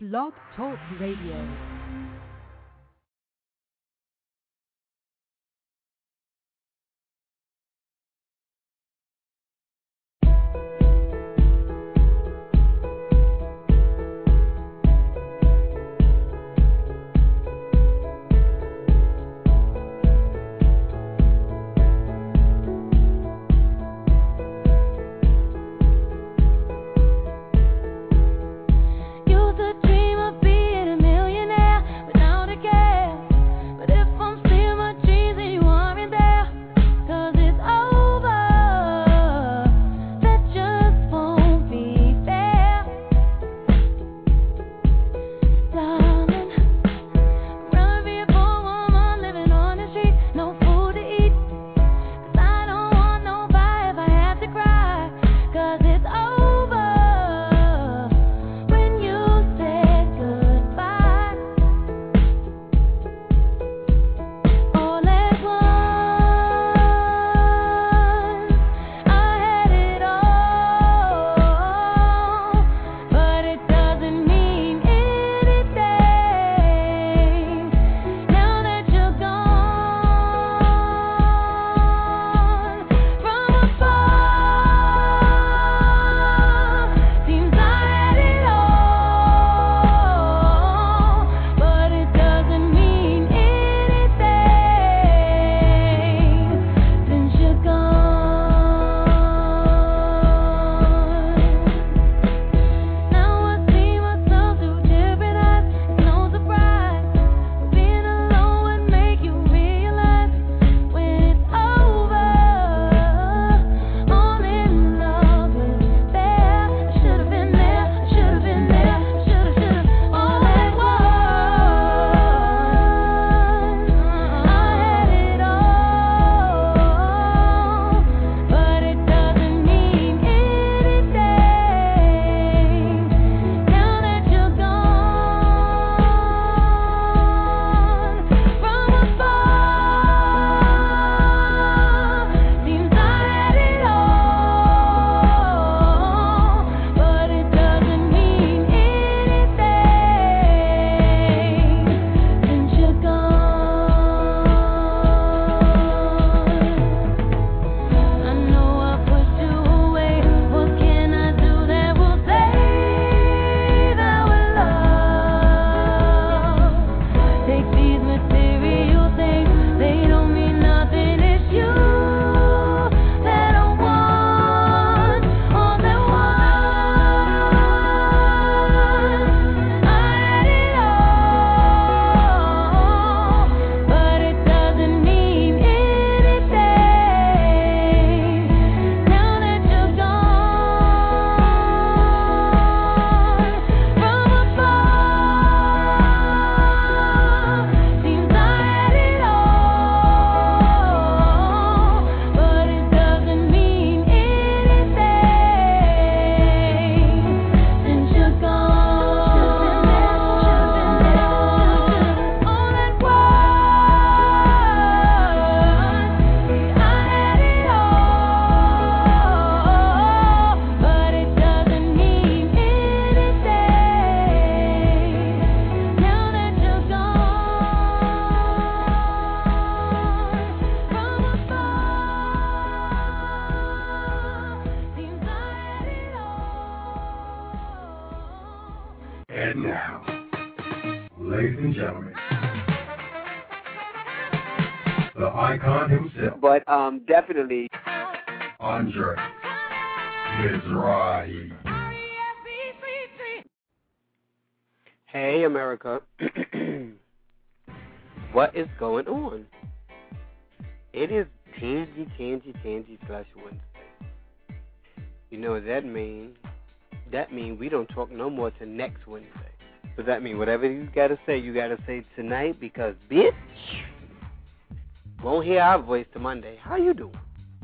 Blog Talk Radio. And now, ladies and gentlemen, the icon himself. But definitely, Andre Mizrahi. Hey, America. What is going on? It is Tangy Flash Wednesday. You know what that means? That means we don't talk no more till next Wednesday. Does that mean whatever you gotta say tonight? Because, bitch, won't hear our voice till Monday. How you doing?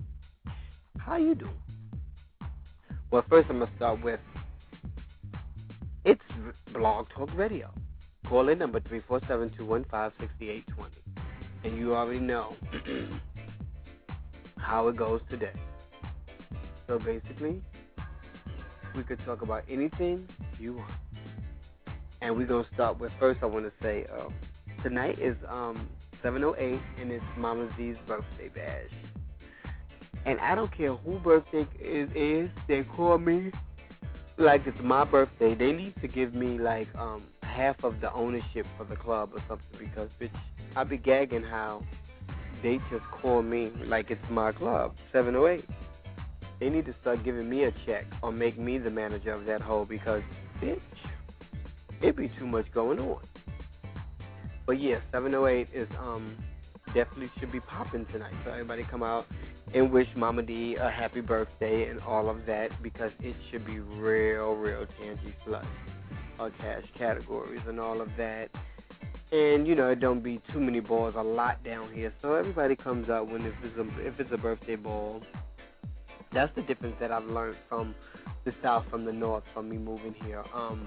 Well, first I'm gonna start with, it's Blog Talk Radio. Call in number 347-215-6820. And you already know how it goes today. So basically, we could talk about anything you want. And we're going to start with, first I want to say, tonight is 7:08, and it's Mama Z's birthday bash. And I don't care who birthday it is, they call me like it's my birthday. They need to give me like half of the ownership for the club or something, because bitch, I be gagging how they just call me like it's my club, 7:08. They need to start giving me a check or make me the manager of that hole, because bitch, it be too much going on. But yeah, 7:08 is definitely should be popping tonight. So everybody come out and wish Mama D a happy birthday and all of that, because it should be real tangy slush or cash categories and all of that. And you know, it don't be too many balls a lot down here. So everybody comes out when if it's a birthday ball. That's the difference that I've learned from the South, from the North, from me moving here.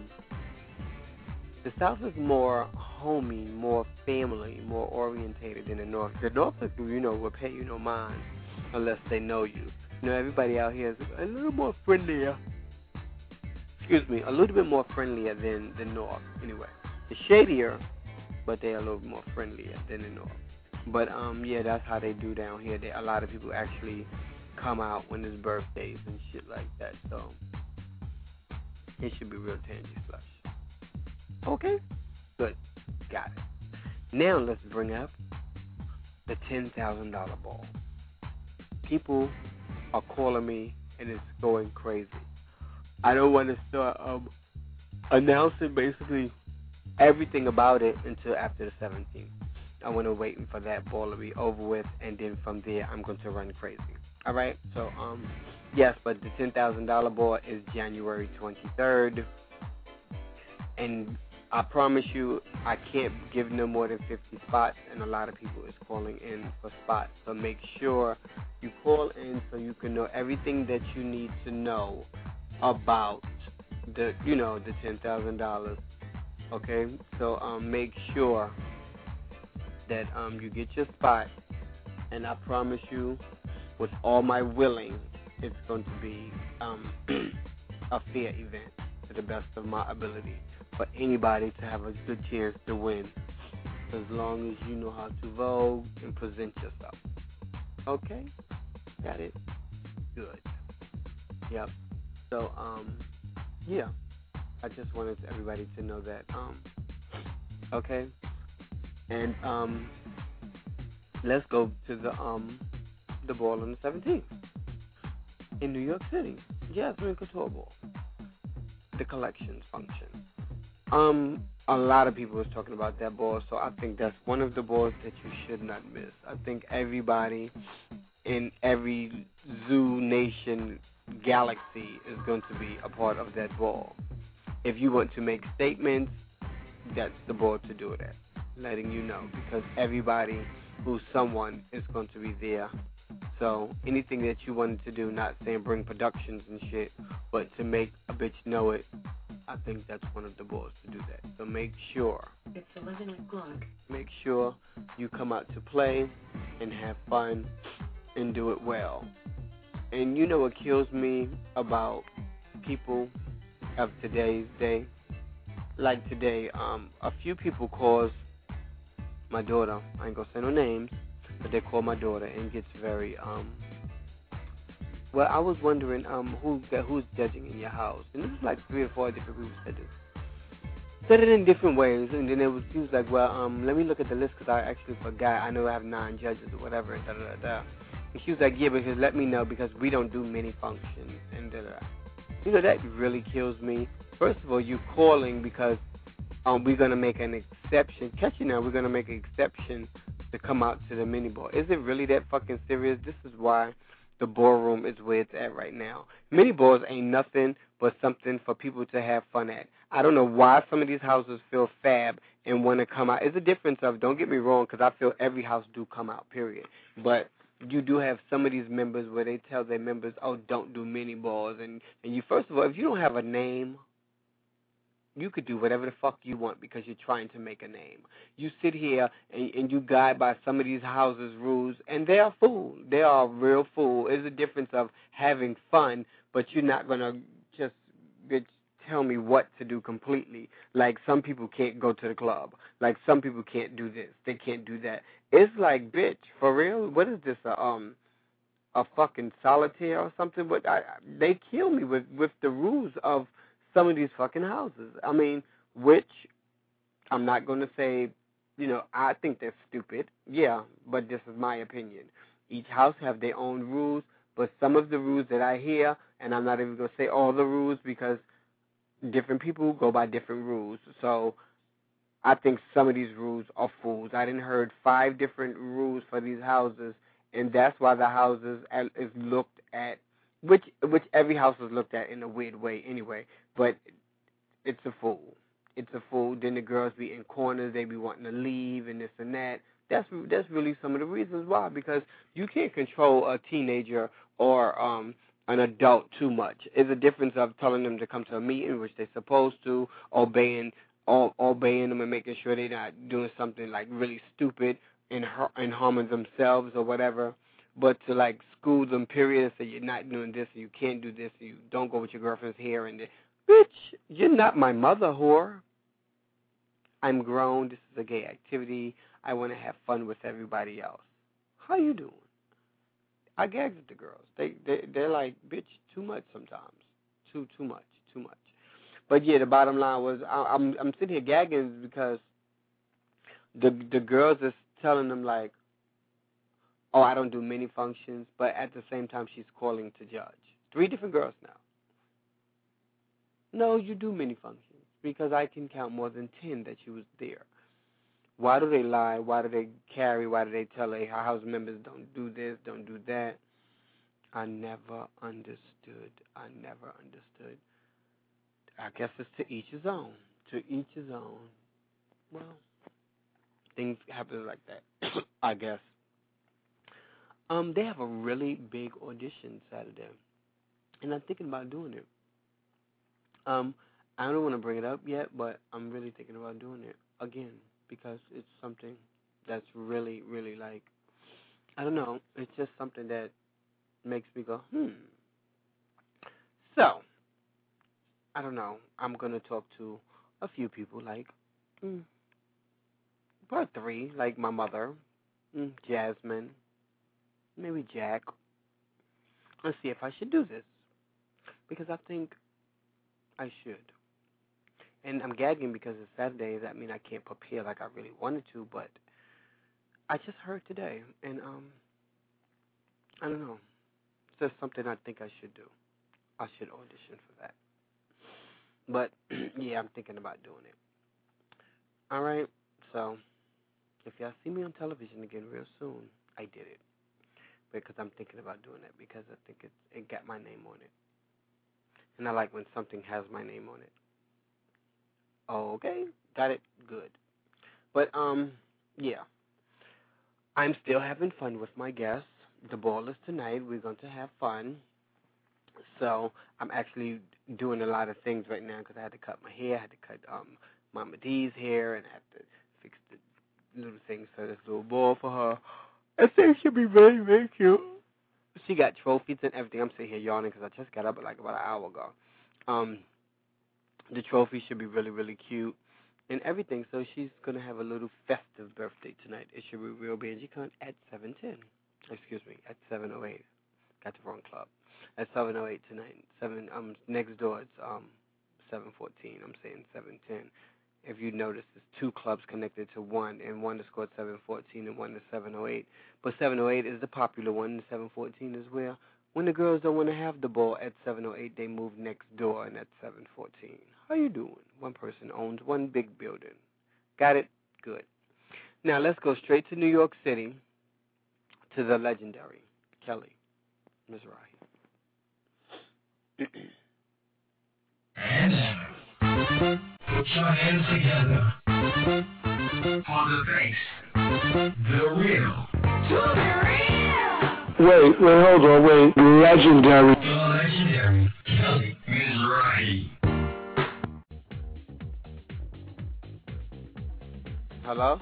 The South is more homey, more family, more orientated than the North. The North, you know, will pay you no mind unless they know you. You know, everybody out here is a little more friendlier. Excuse me, a little bit more friendlier than the North. Anyway, it's shadier, but they're a little more friendlier than the North. But yeah, that's how they do down here. A lot of people actually come out when there's birthdays and shit like that. So it should be real tangy slush. Okay, good, got it. Now let's bring up the $10,000 ball. People are calling me and it's going crazy. I don't want to start announcing basically everything about it until after the 17th. I want to wait for that ball to be over with, and then from there I'm going to run crazy. All right, so yes, but the $10,000 ball is January 23rd, and I promise you, I can't give no more than 50 spots, and a lot of people is calling in for spots. So make sure you call in so you can know everything that you need to know about the $10,000. Okay, so make sure that you get your spot, and I promise you, with all my willing, it's going to be a fair event to the best of my ability for anybody to have a good chance to win, as long as you know how to vote and present yourself. Okay? Got it? Good. Yep. So, yeah. I just wanted everybody to know that. Okay? And, let's go to the ball on the 17th in New York City. Jasmine Couture Ball. The collections function. A lot of people was talking about that ball, so I think that's one of the balls that you should not miss. I think everybody in every zoo, nation, galaxy is going to be a part of that ball. If you want to make statements, that's the ball to do it at. Letting you know, because everybody who's someone is going to be there. So anything that you wanted to do, not saying bring productions and shit, but to make a bitch know it, I think that's one of the balls to do that. So make sure. It's 11 o'clock. Make sure you come out to play and have fun and do it well. And you know what kills me about people of today's day? Like today, a few people calls my daughter. I ain't gonna say no names, but they call my daughter and gets very well, I was wondering who's judging in your house, and this is like 3 or 4 different people said this. Said it in different ways, and then she was like, well, let me look at the list because I actually forgot. I know I have 9 judges or whatever, and da-da-da-da. And she was like, yeah, because let me know because we don't do many functions, and da-da-da. You know, that really kills me. First of all, you calling because we're going to make an exception. Catch you now, we're going to make an exception to come out to the mini ball. Is it really that fucking serious? This is why the ballroom is where it's at right now. Mini balls ain't nothing but something for people to have fun at. I don't know why some of these houses feel fab and want to come out. It's a difference of, don't get me wrong, because I feel every house do come out, period. But you do have some of these members where they tell their members, oh, don't do mini balls. And you, first of all, if you don't have a name, you could do whatever the fuck you want because you're trying to make a name. You sit here and you guide by some of these houses' rules, and they are fool. They are real fool. It's a difference of having fun, but you're not going to just tell me what to do completely. Like, some people can't go to the club. Like, some people can't do this. They can't do that. It's like, bitch, for real? What is this, a fucking solitaire or something? But they kill me with the rules of some of these fucking houses. I mean, which I'm not going to say, I think they're stupid. Yeah, but this is my opinion. Each house have their own rules, but some of the rules that I hear, and I'm not even going to say all the rules because different people go by different rules. So I think some of these rules are fools. I didn't heard 5 different rules for these houses, and that's why the houses is looked at, which every house is looked at in a weird way anyway, but it's a fool. It's a fool. Then the girls be in corners. They be wanting to leave and this and that. That's really some of the reasons why, because you can't control a teenager or an adult too much. It's a difference of telling them to come to a meeting, which they're supposed to, obeying them and making sure they're not doing something like really stupid and harming themselves or whatever. But to like school them, period, and say you're not doing this, and you can't do this, and you don't go with your girlfriend's hair, and bitch, you're not my mother, whore. I'm grown. This is a gay activity. I want to have fun with everybody else. How you doing? I gag at the girls. They're like, bitch, too much sometimes. Too much. But yeah, the bottom line was I'm sitting here gagging because the girls is telling them like, oh, I don't do many functions, but at the same time she's calling to judge. 3 different girls now. No, you do many functions because I can count more than 10 that you was there. Why do they lie? Why do they carry? Why do they tell their house members don't do this, don't do that? I never understood. I guess it's to each his own. To each his own. Well, things happen like that, I guess. They have a really big audition Saturday, and I'm thinking about doing it. I don't want to bring it up yet, but I'm really thinking about doing it again because it's something that's really, really like, I don't know, it's just something that makes me go, So, I don't know, I'm going to talk to a few people, like, about 3, like my mother, Jasmine, maybe Jack. Let's see if I should do this, because I think I should. And I'm gagging because it's Saturday. That means I can't prepare like I really wanted to, but I just heard today, and I don't know. It's just something I think I should do. I should audition for that. But, yeah, I'm thinking about doing it. All right, so if y'all see me on television again real soon, I did it. Because I'm thinking about doing it because I think it got my name on it. And I like when something has my name on it. Okay, got it, good. But, yeah. I'm still having fun with my guests. The ball is tonight. We're going to have fun. So I'm actually doing a lot of things right now because I had to cut my hair. I had to cut Mama D's hair, and I had to fix the little things for this little ball for her. I think she'll be very, very cute. She got trophies and everything. I'm sitting here yawning because I just got up like about an hour ago. The trophy should be really, really cute and everything. So she's going to have a little festive birthday tonight. It should be real BNG-Con at 7:10. Excuse me, at 7:08. Got the wrong club. At 7:08 tonight. Next door it's 7:14. I'm saying 7:10. If you notice, there's 2 clubs connected to one, and one is called 7:14 and one is 7:08. But 7:08 is the popular one, and 7:14 is where when the girls don't want to have the ball at 7:08, they move next door, and at 7:14. How you doing? One person owns one big building. Got it? Good. Now let's go straight to New York City to the legendary Kelly Mizrahi. And now, put your hands together for the bass, the real. To the real. Wait, hold on, legendary. The legendary Kelly Mizrahi. Hello?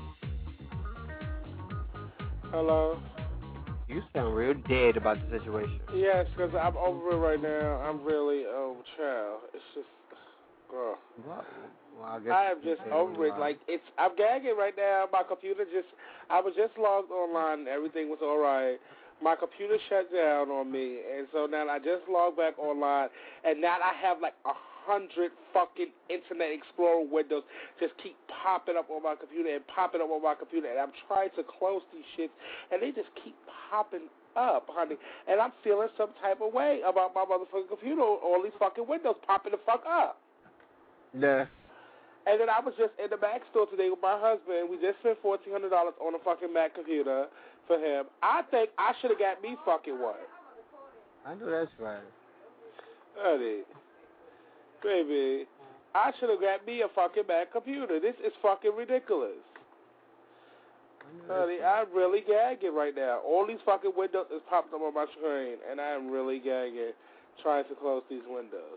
Hello? You sound real dead about the situation. Yes, because I'm over it right now. I'm really, child. It's just, Girl. Well, I guess I am just over it. Like I'm gagging right now. My computer I was just logged online and everything was all right. My computer shut down on me, and so now I just logged back online, and now I have like 100 fucking Internet Explorer windows just keep popping up on my computer and popping up on my computer, and I'm trying to close these shits, and they just keep popping up, honey, and I'm feeling some type of way about my motherfucking computer, all these fucking windows popping the fuck up. Yeah. And then I was just in the Mac store today with my husband. We just spent $1,400 on a fucking Mac computer for him. I think I should have got me fucking one. I know that's right. Honey, baby, I should have got me a fucking Mac computer. This is fucking ridiculous. Honey, I'm really gagging right now. All these fucking windows is popping up on my screen, and I am really gagging trying to close these windows.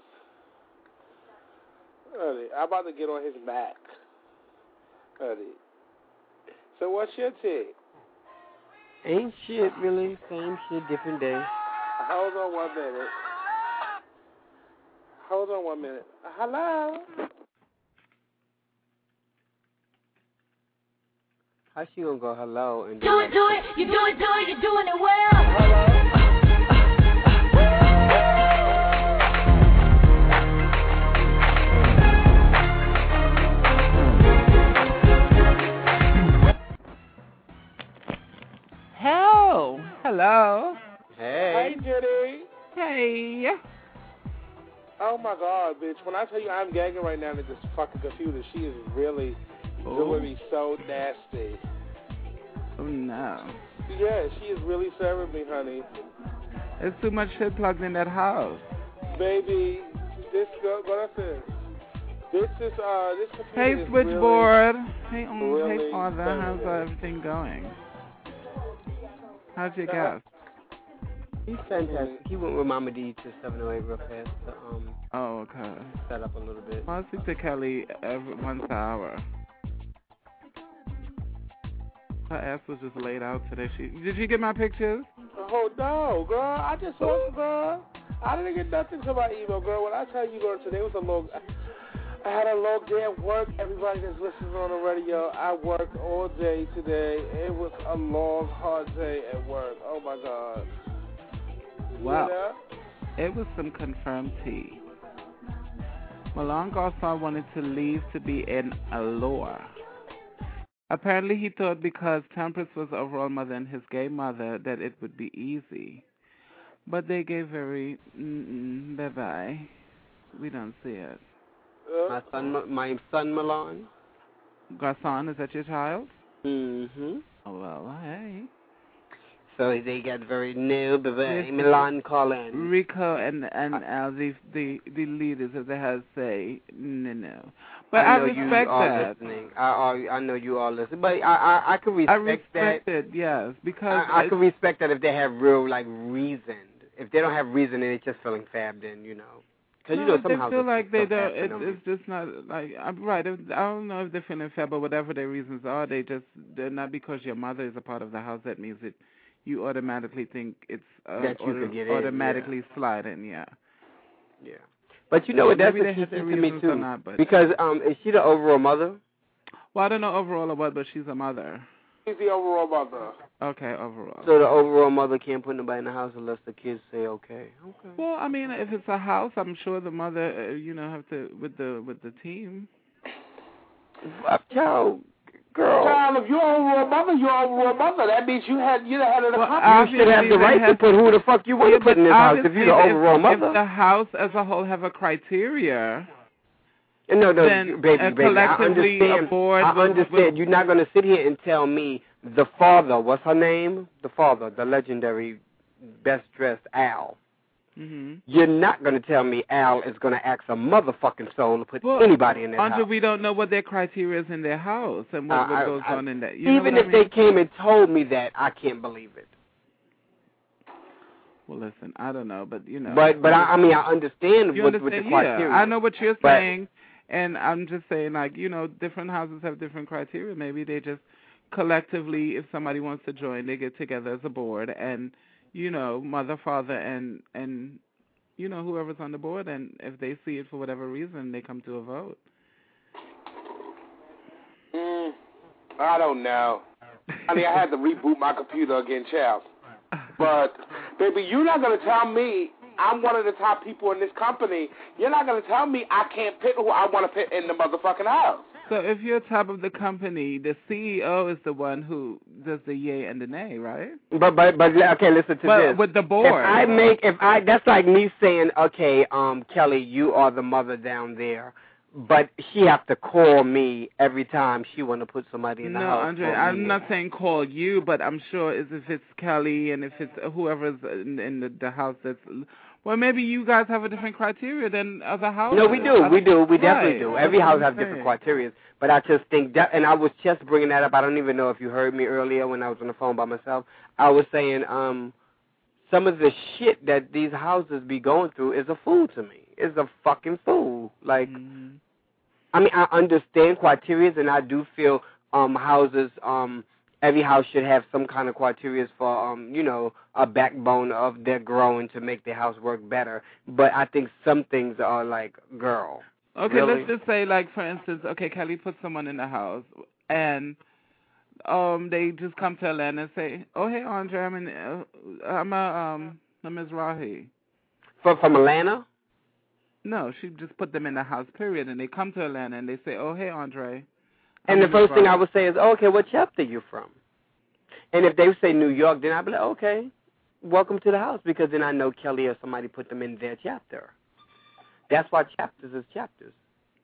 Honey, I'm about to get on his Mac. Honey. So what's your take? Ain't shit, really. Same shit, different day. Hold on 1 minute. Hold on 1 minute. Hello? How she gonna go hello and Do it, you're doing it well. Hello? Hello. Hey. Hey, Jenny. Hey. Oh, my God, bitch. When I tell you I'm gagging right now at this fucking computer, she is really doing me so nasty. Oh, no. Yeah, she is really serving me, honey. There's too much shit plugged in that house. Baby, this girl, what I said. This computer Hey, is switchboard. Hey, really hey, father. How's serving me. everything going? How's your guest? He's fantastic. He went with Mama D to 708 real fast to Oh, okay. set up a little bit. I speak to Kelly once an hour. Her ass was just laid out today. Did you get my pictures? Oh, no, girl. I just want, girl. I didn't get nothing to my email, girl. When I tell you, girl, today was a long... I had a long day at work. Everybody that's listening on the radio, I worked all day today. It was a long, hard day at work. Oh, my God. Wow. You know? It was some confirmed tea. Milan Garçon wanted to leave to be in Allure. Apparently he thought because Temperance was the overall mother and his gay mother that it would be easy. But they gave very, bye-bye. We don't see it. My son Milan. Garçon, is that your child? Mm-hmm. Oh, well, hey. So they got very new, Yes. Milan calling. Rico and Al, the leaders of the house say no. But I respect that. I know you all listen, but I can respect that. I respect it, yes, because I can respect that if they have real reason. If they don't have reason, and it's just feeling fabbed in, you know. Because they feel like they don't. It's just not like I'm right. I don't know if they're feeling fab or whatever their reasons are. They're not because your mother is a part of the house. That means that you automatically think it's that you could get automatically in, slide in. Yeah. Yeah. But you know what? That's maybe what they she have their said to me reasons too. or not, but because is she the overall mother? Well, I don't know overall or what, but she's a mother. She's the overall mother. Okay, overall. So the overall mother can't put nobody in the house unless the kids say okay. Okay. Well, I mean, if it's a house, I'm sure the mother, have to with the team. Child, girl. Child, if you're overall mother, that means you had it in the You should have the right to put who the fuck you want to put in this house if you're the overall mother. If the house as a whole have a criteria. No, then baby, collectively I understand. You're not going to sit here and tell me the father, what's her name? The father, the legendary best-dressed Al. Mm-hmm. You're not going to tell me Al is going to ask a motherfucking soul to put anybody in that house. We don't know what their criteria is in their house and what goes on in that. Even if they came and told me that, I can't believe it. Well, listen, I don't know, but But I mean, I understand with the criteria. Yeah, I know what you're saying. And I'm just saying, different houses have different criteria. Maybe they just collectively, if somebody wants to join, they get together as a board and, mother, father, and whoever's on the board, and if they see it for whatever reason, they come to a vote. I don't know. I mean, I had to reboot my computer again, child. But, baby, you're not going to tell me I'm one of the top people in this company. You're not going to tell me I can't pick who I want to pick in the motherfucking house. So if you're top of the company, the CEO is the one who does the yay and the nay, right? But okay, listen to this. With the board. That's like me saying, okay, Kelly, you are the mother down there, but she has to call me every time she want to put somebody in the house. No, Andre, I'm not saying call you, but I'm sure if it's Kelly and if it's whoever's in the house that's. Well, maybe you guys have a different criteria than other houses. No, we do. We definitely Right. do. Every house has different criteria. But I just think that, and I was just bringing that up. I don't even know if you heard me earlier when I was on the phone by myself. I was saying some of the shit that these houses be going through is a fool to me. It's a fucking fool. Like, I mean, I understand criteria, and I do feel houses, every house should have some kind of criteria for, a backbone of their growing to make their house work better. But I think some things are like, girl. Okay, really? Let's just say, like, for instance, okay, Kelly put someone in the house, and they just come to Atlanta and say, oh, hey, Andre, I'm Ms. Rahi. From Atlanta? No, she just put them in the house, period, and they come to Atlanta and they say, oh, hey, Andre. And the first thing I would say is, okay, what chapter you from? And if they say New York, then I'd be like, okay, welcome to the house, because then I know Kelly or somebody put them in their chapter. That's why chapters is chapters.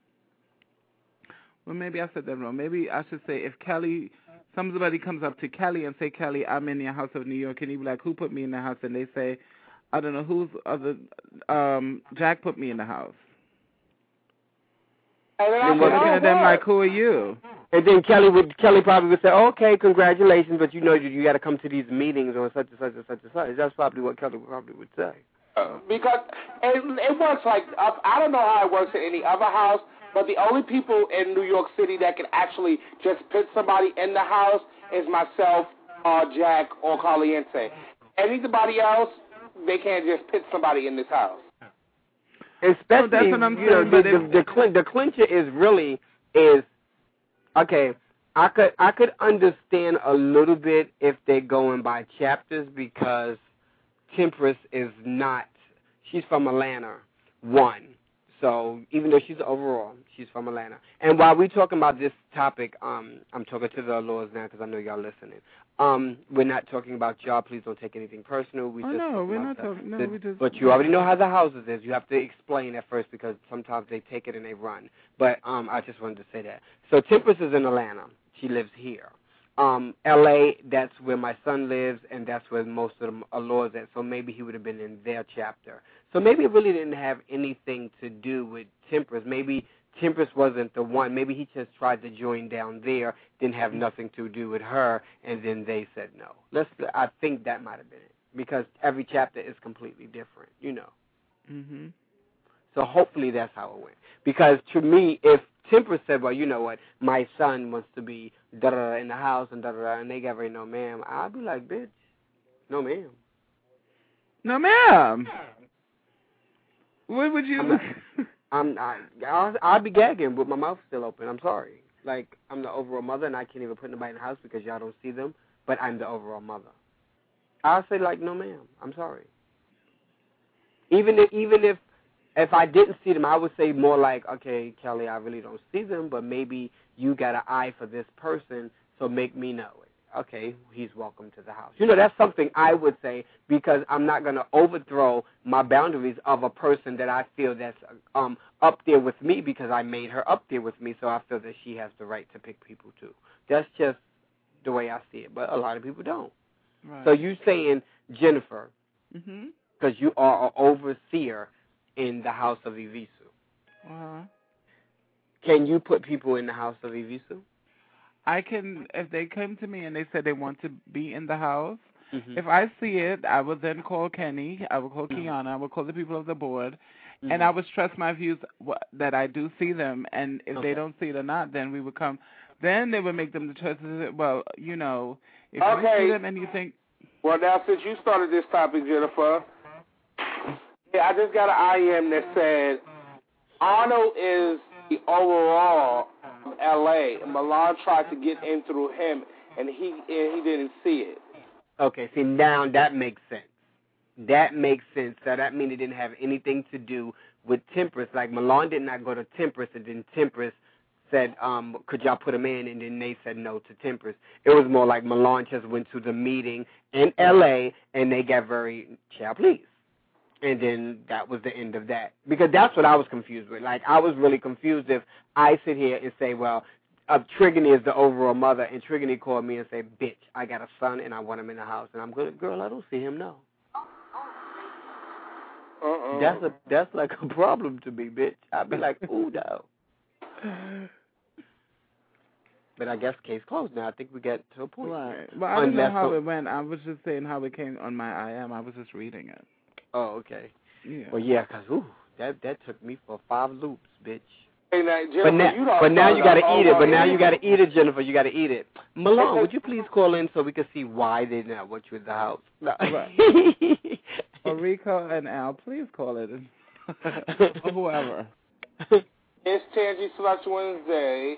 Well, maybe I said that wrong. Maybe I should say if somebody comes up to Kelly and say, Kelly, I'm in your house of New York, and you be like, who put me in the house? And they say, I don't know, Jack put me in the house. And then I'm looking at them like, who are you? And then Kelly probably would say, okay, congratulations, but you got to come to these meetings on such and such and such and such. That's probably what Kelly probably would say. Because it works like, I don't know how it works in any other house, but the only people in New York City that can actually just put somebody in the house is myself, Jack, or Caliente. Anybody else, they can't just put somebody in this house. Especially, that's what I'm saying, the clincher is okay. I could understand a little bit if they're going by chapters, because Temperance is not. She's from Atlanta, one. So even though she's overall, she's from Atlanta. And while we're talking about this topic, I'm talking to the lawyers now because I know y'all listening. We're not talking about y'all. Please don't take anything personal. We're not talking. No, we just. But you already know how the houses is. You have to explain at first, because sometimes they take it and they run. But I just wanted to say that. So Temperance is in Atlanta. She lives here. L.A., that's where my son lives, and that's where most of the lawyers at. So maybe he would have been in their chapter. So maybe it really didn't have anything to do with Temperance. Maybe Temperance wasn't the one. Maybe he just tried to join down there, didn't have nothing to do with her, and then they said no. I think that might have been it, because every chapter is completely different, Mhm. So hopefully that's how it went. Because to me, if Temperance said, well, you know what, my son wants to be da-da-da in the house and da-da-da, and they got very no ma'am, I'd be like, bitch, no ma'am. No ma'am. What would you... I'd be gagging with my mouth still open. I'm sorry. Like, I'm the overall mother, and I can't even put nobody in the house because y'all don't see them, but I'm the overall mother. I'll say, like, no ma'am, I'm sorry. Even if I didn't see them, I would say more like, okay, Kelly, I really don't see them, but maybe you got an eye for this person, so make me know it. Okay, he's welcome to the house. That's something I would say, because I'm not going to overthrow my boundaries of a person that I feel that's up there with me, because I made her up there with me, so I feel that she has the right to pick people too. That's just the way I see it, but a lot of people don't. Right. So you saying, Jennifer, Mhm. because you are an overseer in the house of Evisu. Uh-huh. Can you put people in the house of Evisu? I can, if they come to me and they say they want to be in the house, Mm-hmm. if I see it, I will then call Kenny, I will call Kiana, I will call the people of the board, and I will stress my views that I do see them, and if they don't see it or not, then we would come, then they would make them the choices. Well, if you see them and you think... Well, now, since you started this topic, Jennifer, Yeah, I just got an IM that said Arnold is the overall of L.A. and Milan tried to get in through him, and he didn't see it. Okay, see, now that makes sense. That makes sense. So that means it didn't have anything to do with Temperance. Like, Milan did not go to Temperance, and then Temperance said, could y'all put him in? And then they said no to Temperance. It was more like Milan just went to the meeting in L.A., and they got very, child, please. And then that was the end of that. Because that's what I was confused with. Like, I was really confused if I sit here and say, well, Trigony is the overall mother, and Trigony called me and said, bitch, I got a son, and I want him in the house. And I'm good, girl, I don't see him, no. That's like a problem to me, bitch. I'd be like, ooh, no. But I guess case closed now. I think we get to a point. Right. Well, I don't know how it went. I was just saying how it came on my IM. I was just reading it. Oh, okay. Yeah. Well, yeah, because, that took me for 5 loops, bitch. Hey, now, Jennifer, but now you got to eat it. But now you got to eat it, Jennifer. You got to eat it. Malone, would you please call in so we can see why they did not want you in the house? No. Right. Rico and Al, please call it. Or whoever. It's Tangy Slush Wednesday.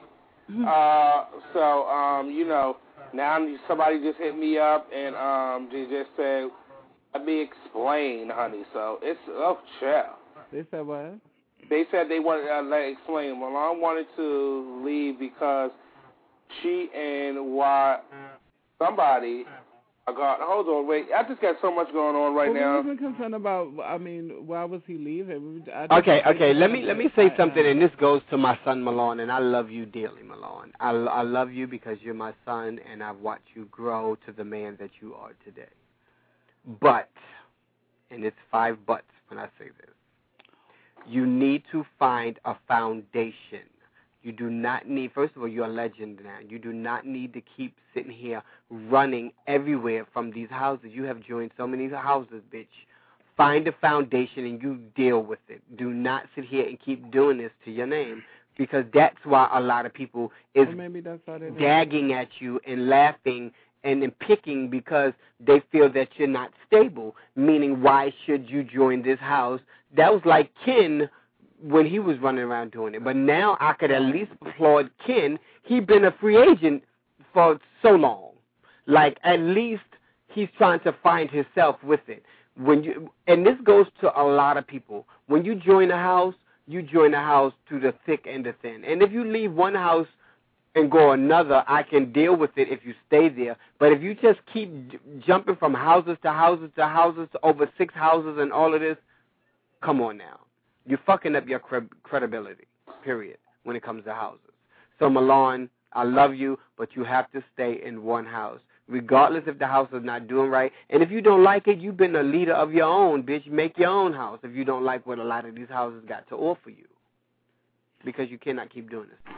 Now somebody just hit me up and they just said, let me explain, honey. So it's, chill. They said what? They said they wanted to explain. Malone wanted to leave because she and somebody hold on, wait. I just got so much going on right now. I wasn't concerned about, why was he leaving? Okay. Let me say something, and this goes to my son, Malone, and I love you dearly, Malone. I love you because you're my son, and I've watched you grow to the man that you are today. But, and it's 5 buts when I say this, you need to find a foundation. You do not need, first of all, you're a legend now. You do not need to keep sitting here running everywhere from these houses. You have joined so many houses, bitch. Find a foundation and you deal with it. Do not sit here and keep doing this to your name, because that's why a lot of people is gagging at you and laughing and then picking because they feel that you're not stable, meaning why should you join this house? That was like Ken when he was running around doing it. But now I could at least applaud Ken. He's been a free agent for so long. Like, at least he's trying to find himself with it. And this goes to a lot of people. When you join a house, you join a house through the thick and the thin. And if you leave one house and go another, I can deal with it if you stay there. But if you just keep jumping from houses to houses to houses to over 6 houses and all of this, come on now. You're fucking up your credibility, period, when it comes to houses. So, Malone, I love you, but you have to stay in one house, regardless if the house is not doing right. And if you don't like it, you've been a leader of your own, bitch. Make your own house if you don't like what a lot of these houses got to offer you, because you cannot keep doing this.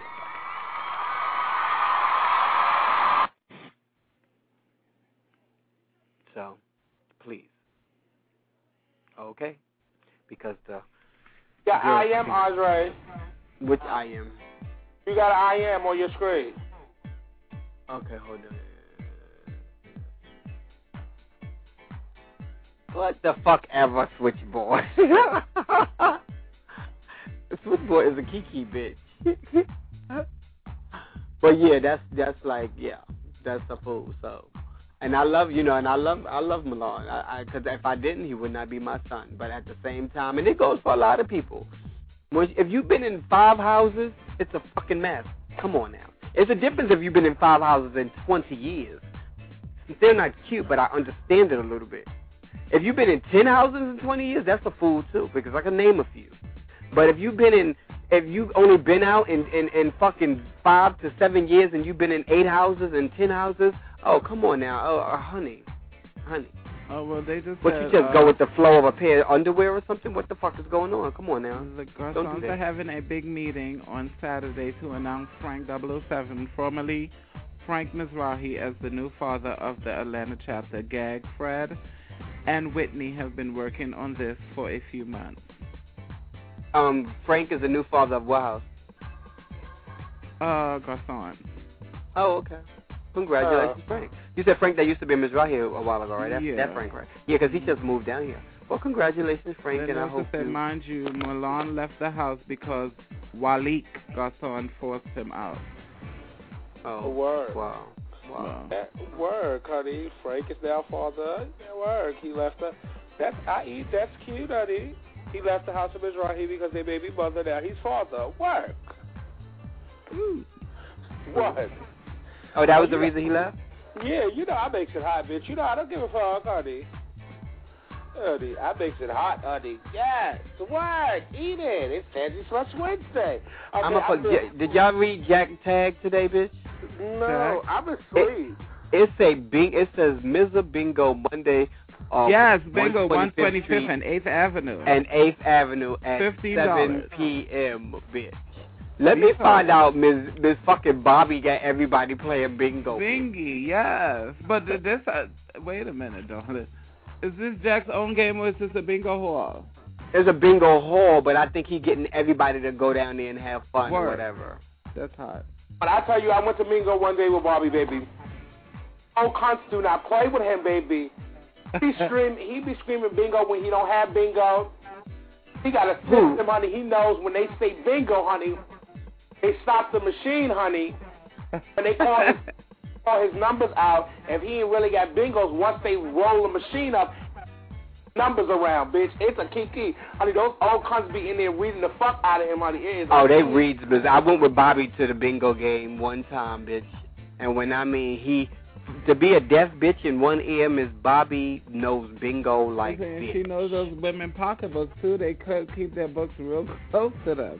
So, please. Okay? Because Yeah, I am, Andre. Which I am? You got an I am on your screen. Okay, hold on. What the fuck ever, Switchboard? Switchboard is a kiki bitch. But yeah, that's like, yeah, that's a fool. So, and I love, and I love Malone. Because if I didn't, he would not be my son. But at the same time, and it goes for a lot of people. If you've been in 5 houses, it's a fucking mess. Come on now. It's a difference if you've been in 5 houses in 20 years. They're not cute, but I understand it a little bit. If you've been in 10 houses in 20 years, that's a fool too, because I can name a few. But if you've only been out in fucking 5 to 7 years and you've been in 8 houses and 10 houses, oh, come on now. Oh, honey. Oh, well, they just But said, you just go with the flow of a pair of underwear or something? What the fuck is going on? Come on now. The Garçons are having a big meeting on Saturday to announce Frank 007, formerly Frank Mizrahi, as the new father of the Atlanta chapter. Gag, Fred, and Whitney have been working on this for a few months. Frank is the new father of what house? Garçon. Oh, okay. Congratulations, Frank. You said Frank that used to be in Mizrahi a while ago, right? Yeah. That Frank, right? Yeah, because he just moved down here. Well, congratulations, Frank, Then and I also hope said, you... mind you, Milan left the house because Walik Gaston forced him out. Oh, word. wow. Wow. Word, honey. Frank is now father. Yeah, word. He left her. That's cute, honey. He left the house of Mizrahi because they baby mother. Now he's father. Work. What? Oh, that was the reason he left? Yeah, you know I makes it hot, bitch. You know I don't give a fuck, honey. Honey, I makes it hot, honey. Yes. What? Eat it. It's Fancy Slush Wednesday. Okay, Did y'all read Jack Tag today, bitch? No, I'm asleep. It says Mr. Bingo Monday. Yes, Bingo, 125th 125th and 8th Avenue. And 8th Avenue at $15. 7 p.m., bitch. Let me find out Miss fucking Bobby got everybody playing bingo. Bingy, yes. But this, wait a minute, darling. Is this Jack's own game or is this a bingo hall? There's a bingo hall, but I think he's getting everybody to go down there and have fun or whatever. That's hot. But I tell you, I went to bingo one day with Bobby, baby. Oh, cunts do not play with him, baby. He be screaming bingo when he don't have bingo. He got a system, honey. He knows when they say bingo, honey, they stop the machine, honey. And they call his numbers out. If he ain't really got bingos, once they roll the machine up, numbers around, bitch. It's a kiki. Honey, those old cunts be in there reading the fuck out of him, honey. They read. I went with Bobby to the bingo game one time, bitch. And when I mean to be a deaf bitch in one ear, Miss Bobby knows bingo like bitch. She knows those women pocketbooks, too. They keep their books real close to them.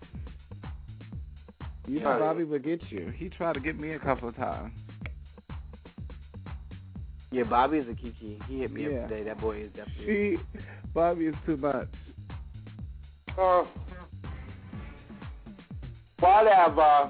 You know Bobby would get you. He tried to get me a couple of times. Yeah, Bobby is a kiki. He hit me up today. That boy is definitely... Bobby is too much. Whatever.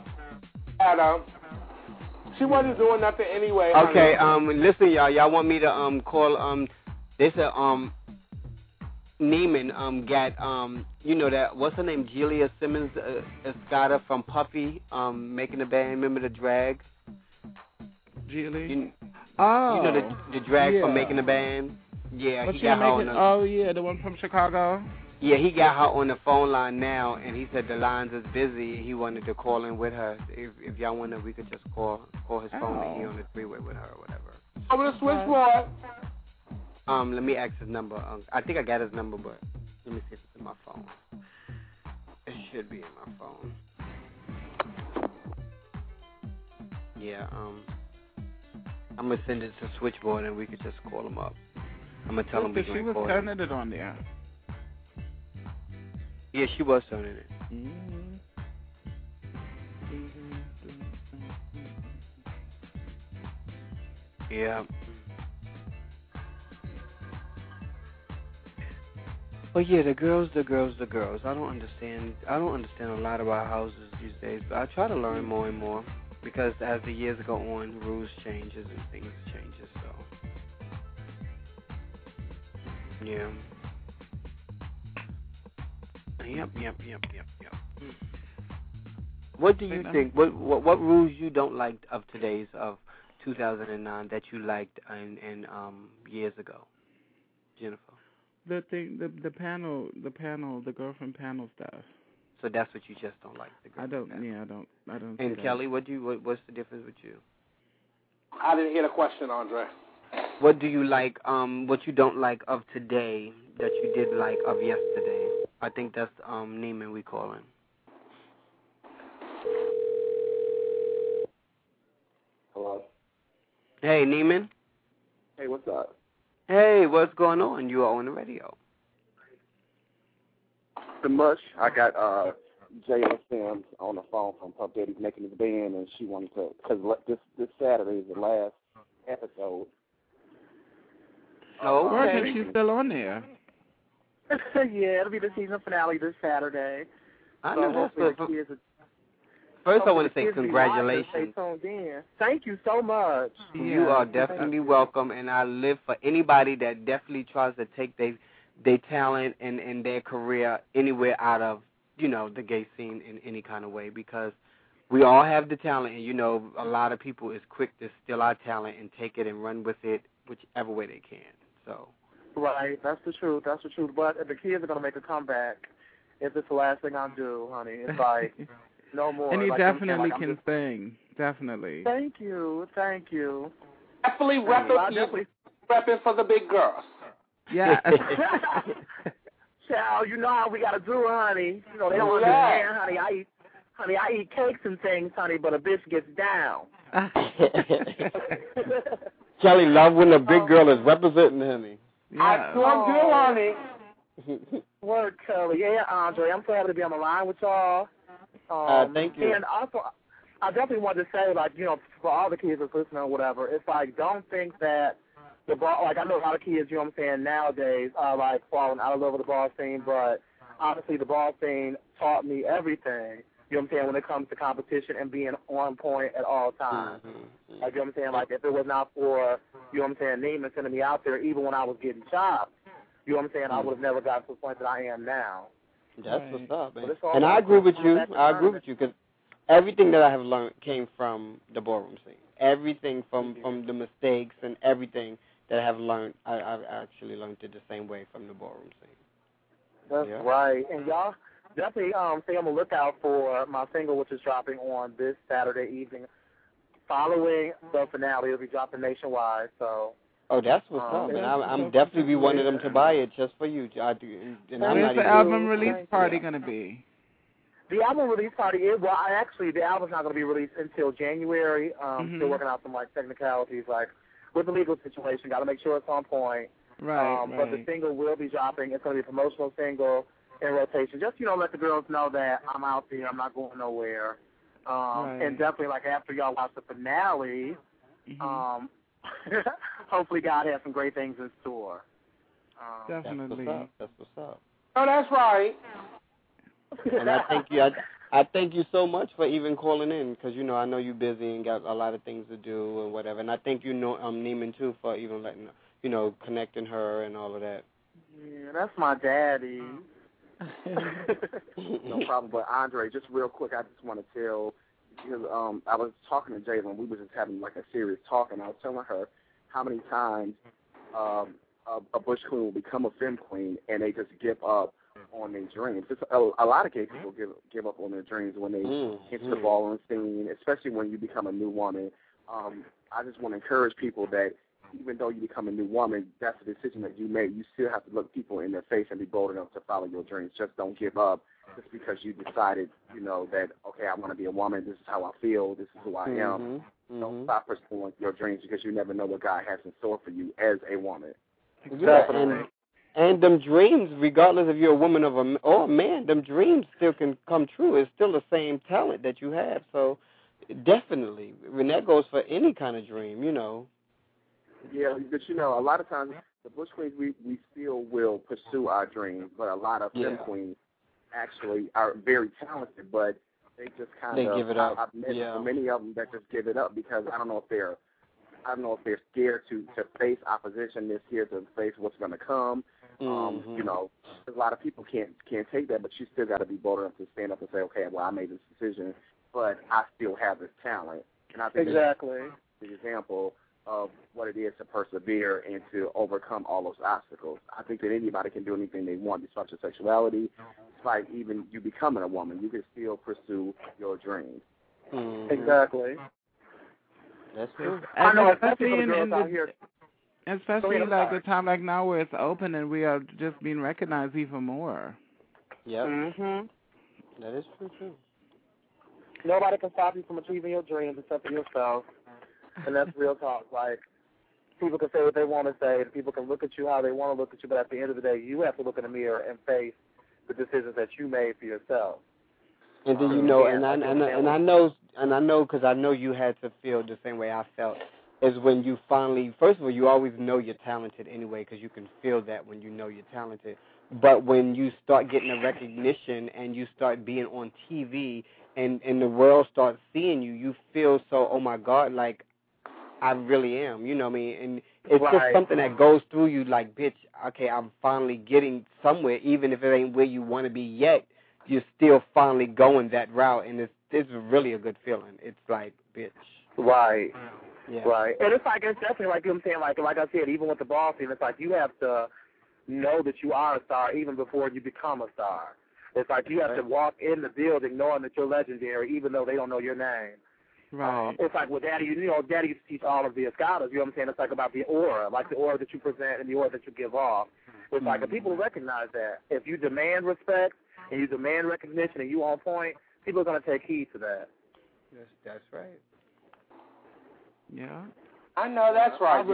She wasn't doing nothing anyway. Okay, listen, y'all. Y'all want me to call they said Neiman got you know that what's her name, Julia Simmons Escada from Puffy making the band. Remember the drag? Julie? You know the drag from making the band? Yeah, he got her on the one from Chicago? Yeah, he got her on the phone line now, and he said the lines is busy. He wanted to call in with her. If y'all want to, we could just call his phone and he on the freeway with her or whatever. Over the switchboard. Let me ask his number. I think I got his number, but let me see if it's in my phone. It should be in my phone. Yeah, I'm going to send it to Switchboard and we could just call him up. I'm going to tell him we're going to call him. She was turning it on there. Yeah, she was turning it. Yeah. But yeah, the girls. I don't understand a lot about houses these days, but I try to learn more and more because as the years go on, rules changes and things changes. So yeah. Yep. What do you think? What rules you don't like of today's of 2009 that you liked in years ago, Jennifer? The girlfriend panel stuff. So that's what you just don't like. I don't. And Kelly, what's the difference with you? I didn't hear the question, Andre. What do you like? What you don't like of today that you did like of yesterday? I think that's Neiman we calling. Hello. Hey, Neiman. Hey, what's up? Hey, what's going on? You are on the radio. The much. I got J.L. Sims on the phone from Puff Daddy's making his band, and she wanted to, because this Saturday is the last episode. Oh, okay. She's still on there. Yeah, it'll be the season finale this Saturday. I know that's good. First, I want to say congratulations. Thank you so much. You are definitely welcome, and I live for anybody that definitely tries to take their talent and their career anywhere out of, the gay scene in any kind of way, because we all have the talent, and, a lot of people is quick to steal our talent and take it and run with it whichever way they can. So Right, that's the truth. That's the truth. But the kids are gonna make a comeback if it's the last thing I do, honey. It's like no more. And you like, definitely like, can sing. Definitely. Thank you. Definitely repping for the big girls. Yeah. Child, you know how we gotta do it, honey. You know they don't understand, honey. I eat cakes and things, honey, but a bitch gets down. Kelly love when a big girl is representing honey. Yeah. I sure do, honey. Word, Kelly. Yeah, Andre. I'm so happy to be on the line with y'all. Thank you. And also, I definitely wanted to say, like, you know, for all the kids that's listening or whatever, it's like, don't think that the ball, like, I know a lot of kids, you know what I'm saying, nowadays are, like, falling out of love with the ball scene, but honestly, the ball scene taught me everything, you know what I'm saying, when it comes to competition and being on point at all times. Mm-hmm. Like, you know what I'm saying, like, if it was not for, you know what I'm saying, Neiman sending me out there, even when I was getting chopped, you know what I'm saying, I would have never gotten to the point that I am now. That's what's up, man. But and I agree with you. Because everything that I have learned came from the ballroom scene. Everything from the mistakes and everything that I have learned, I've actually learned it the same way from the ballroom scene. That's right. And y'all definitely stay on the lookout for my single, which is dropping on this Saturday evening. Following the finale, it'll be dropping nationwide. So. Oh, that's what's up, man. I'm definitely be wanting them to buy it just for you. Where's the album release party going to be? The album release party is, well, the album's not going to be released until January. Still working out some, like, technicalities, like, with the legal situation. Got to make sure it's on point. Right, But the single will be dropping. It's going to be a promotional single in rotation. Just, you know, let the girls know that I'm out there. I'm not going nowhere. And definitely, like, after y'all watch the finale, hopefully God has some great things in store. Definitely. That's what's up. Oh, that's right. And I thank you. I thank you so much for even calling in because, you know, I know you're busy and got a lot of things to do and whatever. And I thank you, Neiman, too, for even letting, you know, connecting her and all of that. Yeah, that's my daddy. No problem. But, Andre, just real quick, I just want to tell, because I was talking to Jalen. We were just having, like, a serious talk, and I was telling her how many times a bush queen will become a femme queen and they just give up on their dreams. It's a lot of gay people give up on their dreams when they enter the ballroom scene, especially when you become a new woman. I just want to encourage people that even though you become a new woman, that's a decision that you made. You still have to look people in their face and be bold enough to follow your dreams. Just don't give up just because you decided, you know, that, okay, I want to be a woman. This is how I feel. This is who I am. Don't stop pursuing your dreams because you never know what God has in store for you as a woman. Exactly. And them dreams, regardless if you're a woman or a man, them dreams still can come true. It's still the same talent that you have. So definitely, when that goes for any kind of dream, you know. Yeah, but you know, a lot of times the bush queens, we still will pursue our dreams, but a lot of femme queens actually are very talented, but they just kind of give it up. I've met many of them that just give it up because I don't know if they're scared to face opposition. They're scared to face what's going to come. You know, a lot of people can't take that, but you still got to be bold enough to stand up and say, okay, well, I made this decision, but I still have this talent. And I think that's the example of what it is to persevere and to overcome all those obstacles. I think that anybody can do anything they want, despite your sexuality, despite even you becoming a woman. You can still pursue your dreams. Exactly. That's true. I know, especially like a time like now where it's open and we are just being recognized even more. Yep. That is true, too. Nobody can stop you from achieving your dreams except for yourself. And that's real talk. Like, people can say what they want to say, and people can look at you how they want to look at you, but at the end of the day, you have to look in the mirror and face the decisions that you made for yourself. And then, you know, and I know because I know you had to feel the same way I felt, is when you finally, first of all, you always know you're talented anyway because you can feel that when you know you're talented. But when you start getting the recognition and you start being on TV and the world starts seeing you, you feel so, oh, my God, like, I really am, you know what I mean? And it's just something that goes through you like, bitch, okay, I'm finally getting somewhere, even if it ain't where you want to be yet. You're still finally going that route, and it's really a good feeling. It's like, bitch. Right. Yeah. Right. And it's definitely like, you know what I'm saying, like I said, even with the ball team, it's like you have to know that you are a star even before you become a star. It's like you have to walk in the building knowing that you're legendary even though they don't know your name. Right. It's like with Daddy, Daddy used to teach all of the Escadas, you know what I'm saying? It's like about the aura, like the aura that you present and the aura that you give off. It's like if people recognize that, if you demand respect and you demand recognition and you on point, people are going to take heed to that. That's right. Yeah. I know that's right.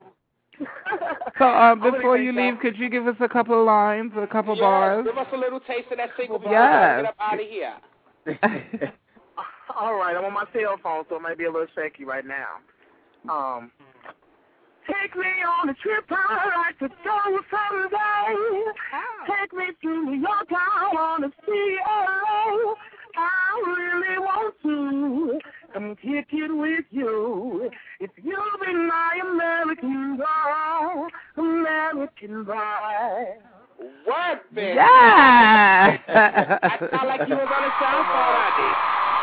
So before you leave, could you give us a couple of lines, a couple bars? Give us a little taste of that single before we Yes. get up out of here. All right, I'm on my cell phone, so it might be a little shaky right now. Take me on a trip I'd like to go someday. Take me to New York, I want to see LA. I really want to come kick it with you. If you be my American girl, American boy. What, bitch? Yeah. I sound like you was on a cell phone,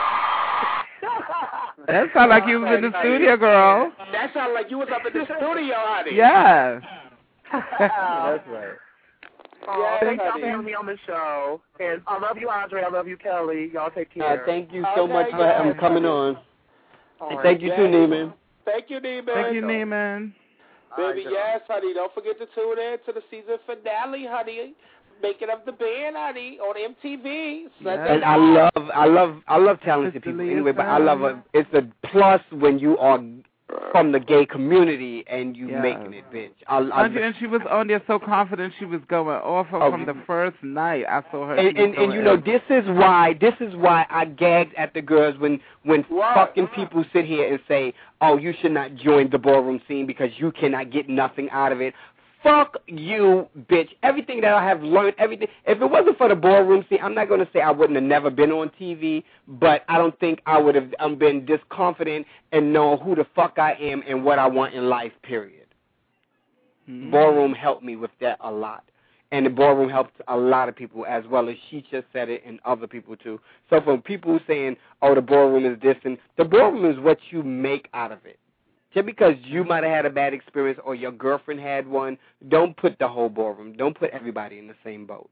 That sounded like you was in the studio, girl. That sounded like you was up in the studio, honey. Yeah. That's right. Thanks for having me on the show. And I love you, Andre. I love you, Kelly. Y'all take care. Thank you so much for coming on. Right. Thank you too, Neiman. Thank you, Neiman. Thank you, Neiman. Baby, yes, honey. Don't forget to tune in to the season finale, honey. Making of the Band, honey, on MTV. And I love talented people anyway, but I love it's a plus when you are from the gay community and you making it, bitch. And she was on there so confident she was going off from the first night. I saw her. And you know, this is why I gagged at the girls when fucking people sit here and say, oh, you should not join the ballroom scene because you cannot get nothing out of it. Fuck you, bitch. Everything that I have learned, everything. If it wasn't for the ballroom scene, I'm not going to say I wouldn't have never been on TV, but I don't think I would have been this confident and know who the fuck I am and what I want in life, period. Mm-hmm. Ballroom helped me with that a lot. And the ballroom helped a lot of people as well as she just said it and other people too. So for people saying, oh, the ballroom is this, and the ballroom is what you make out of it. Just because you might have had a bad experience or your girlfriend had one, don't put the whole ballroom. Don't put everybody in the same boat.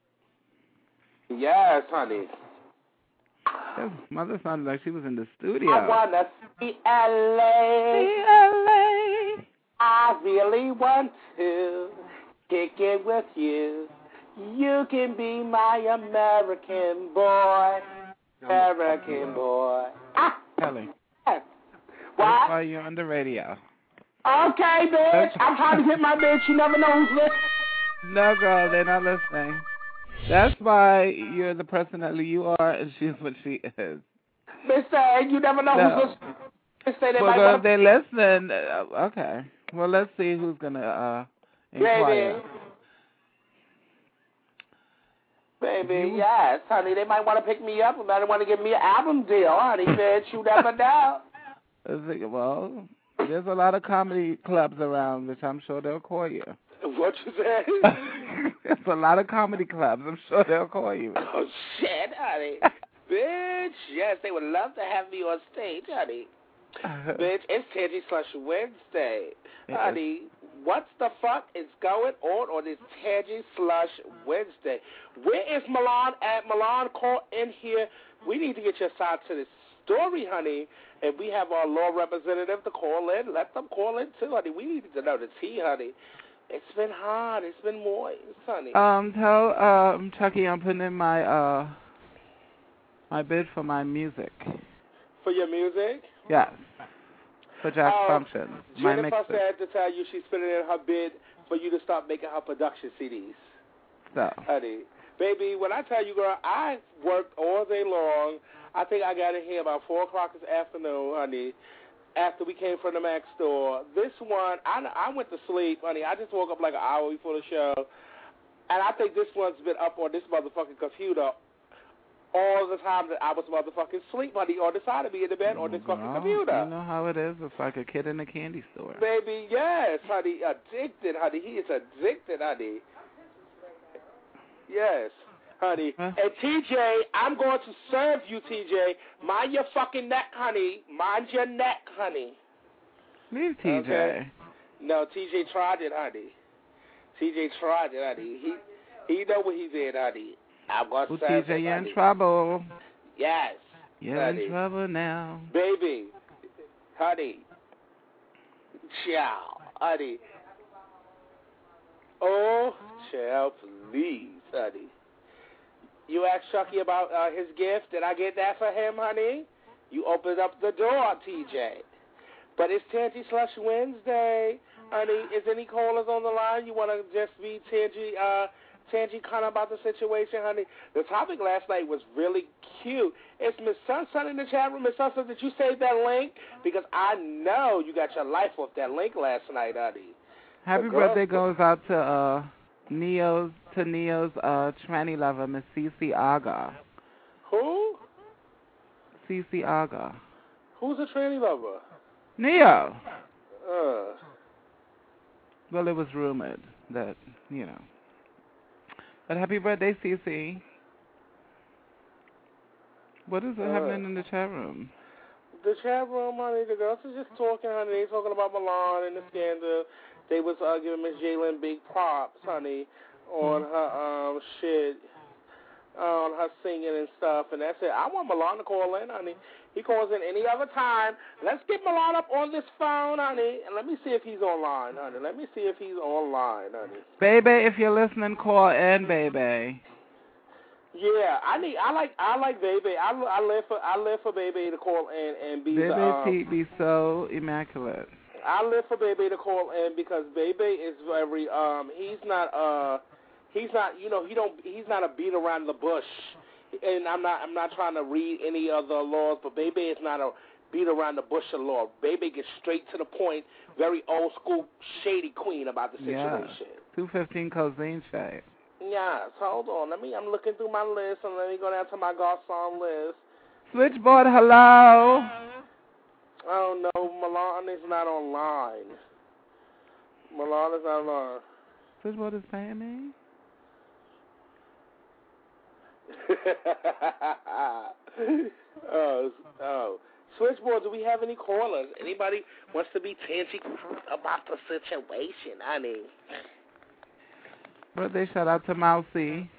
Yes, honey. His mother sounded like she was in the studio. I want to see L.A. I really want to kick it with you. You can be my American boy. American boy. Kelly. Yes. That's why you're on the radio. Okay, bitch. I'm trying to hit my bitch. You never know who's listening. No, girl, they're not listening. That's why you're the person that you are, and she's what she is. Mister, you never know who's listening. Well, girl, if they're listening, okay. Well, let's see who's going to inquire. Baby, yes, honey. They might want to pick me up. They might want to give me an album deal, honey, bitch. You never know. Well, there's a lot of comedy clubs around, which I'm sure they'll call you. What you say? There's a lot of comedy clubs. I'm sure they'll call you. Oh, shit, honey. Bitch, yes, they would love to have me on stage, honey. Bitch, it's Tangy/Wednesday. Honey, what the fuck is going on this Tangy/Wednesday? Where is Milan at? Milan, call in here. We need to get your side to this story, honey. And we have our law representative to call in. Let them call in, too, honey. We need to know the tea, honey. It's been hot. It's been moist, honey. Tell Chucky I'm putting in my my bid for my music. For your music? Yes. For Jack's Function. Jennifer said to tell you she's putting in her bid for you to stop making her production CDs. So. Honey. Baby, when I tell you, girl, I worked all day long. I think I got in here about 4 o'clock this afternoon, honey, after we came from the Mac store. This one, I went to sleep, honey. I just woke up like an hour before the show. And I think this one's been up on this motherfucking computer all the time that I was motherfucking sleep, honey, on the side of me in the bed on this fucking computer. You know how it is. It's like a kid in a candy store. Baby, yes, honey. Addicted, honey. He is addicted, honey. Yes. Honey. Huh? And TJ, I'm going to serve you, TJ. Mind your fucking neck, honey. Mind your neck, honey. Leave TJ. Okay? No, TJ tried it, honey. TJ tried it, honey. He know what he's in, honey. I'm gonna say TJ, you're in trouble. Yes. You're honey. in trouble now. Baby. Honey. Ciao. Honey. Oh, child, please, honey. You asked Chucky about his gift. Did I get that for him, honey? You opened up the door, TJ. But it's Tangy Slush Wednesday, honey. Is any callers on the line? You want to just be Tangy kind of about the situation, honey? The topic last night was really cute. It's Miss Sunsun in the chat room. Miss Sunsun, did you save that link? Because I know you got your life off that link last night, honey. Happy birthday goes out to Neo's tranny lover, Miss Cece Aga. Who? Cece Aga. Who's a tranny lover? Neo. Well, it was rumored that, But happy birthday, Cece. What is happening in the chat room? The chat room, honey, the girls are just talking, honey. They talking about Milan and the scandal. They was giving Miss Jalen big props, honey, on her shit, on her singing and stuff. And that's it. I want Milan to call in, honey. He calls in any other time. Let's get Milan up on this phone, honey, and let me see if he's online, honey. Let me see if he's online, honey. Baby, if you're listening, call in, baby. Yeah, I like Baby. I live for Baby to call in and be Baby be so immaculate. I live for Baby to call in because Baby is very he's not a beat around the bush. And I'm not trying to read any of the laws, but Baby is not a beat around the bush of law. Baby gets straight to the point, very old school shady queen about the situation. Yeah. 215 Cosine Shade. Yes, hold on. I'm looking through my list, and let me go down to my Garcon list. Switchboard, hello. Oh, no, Milan is not online. Milan is not online. Switchboard is paying me? Oh. Switchboard, do we have any callers? Anybody wants to be tangy about the situation, honey? Birthday shout out to Mousy.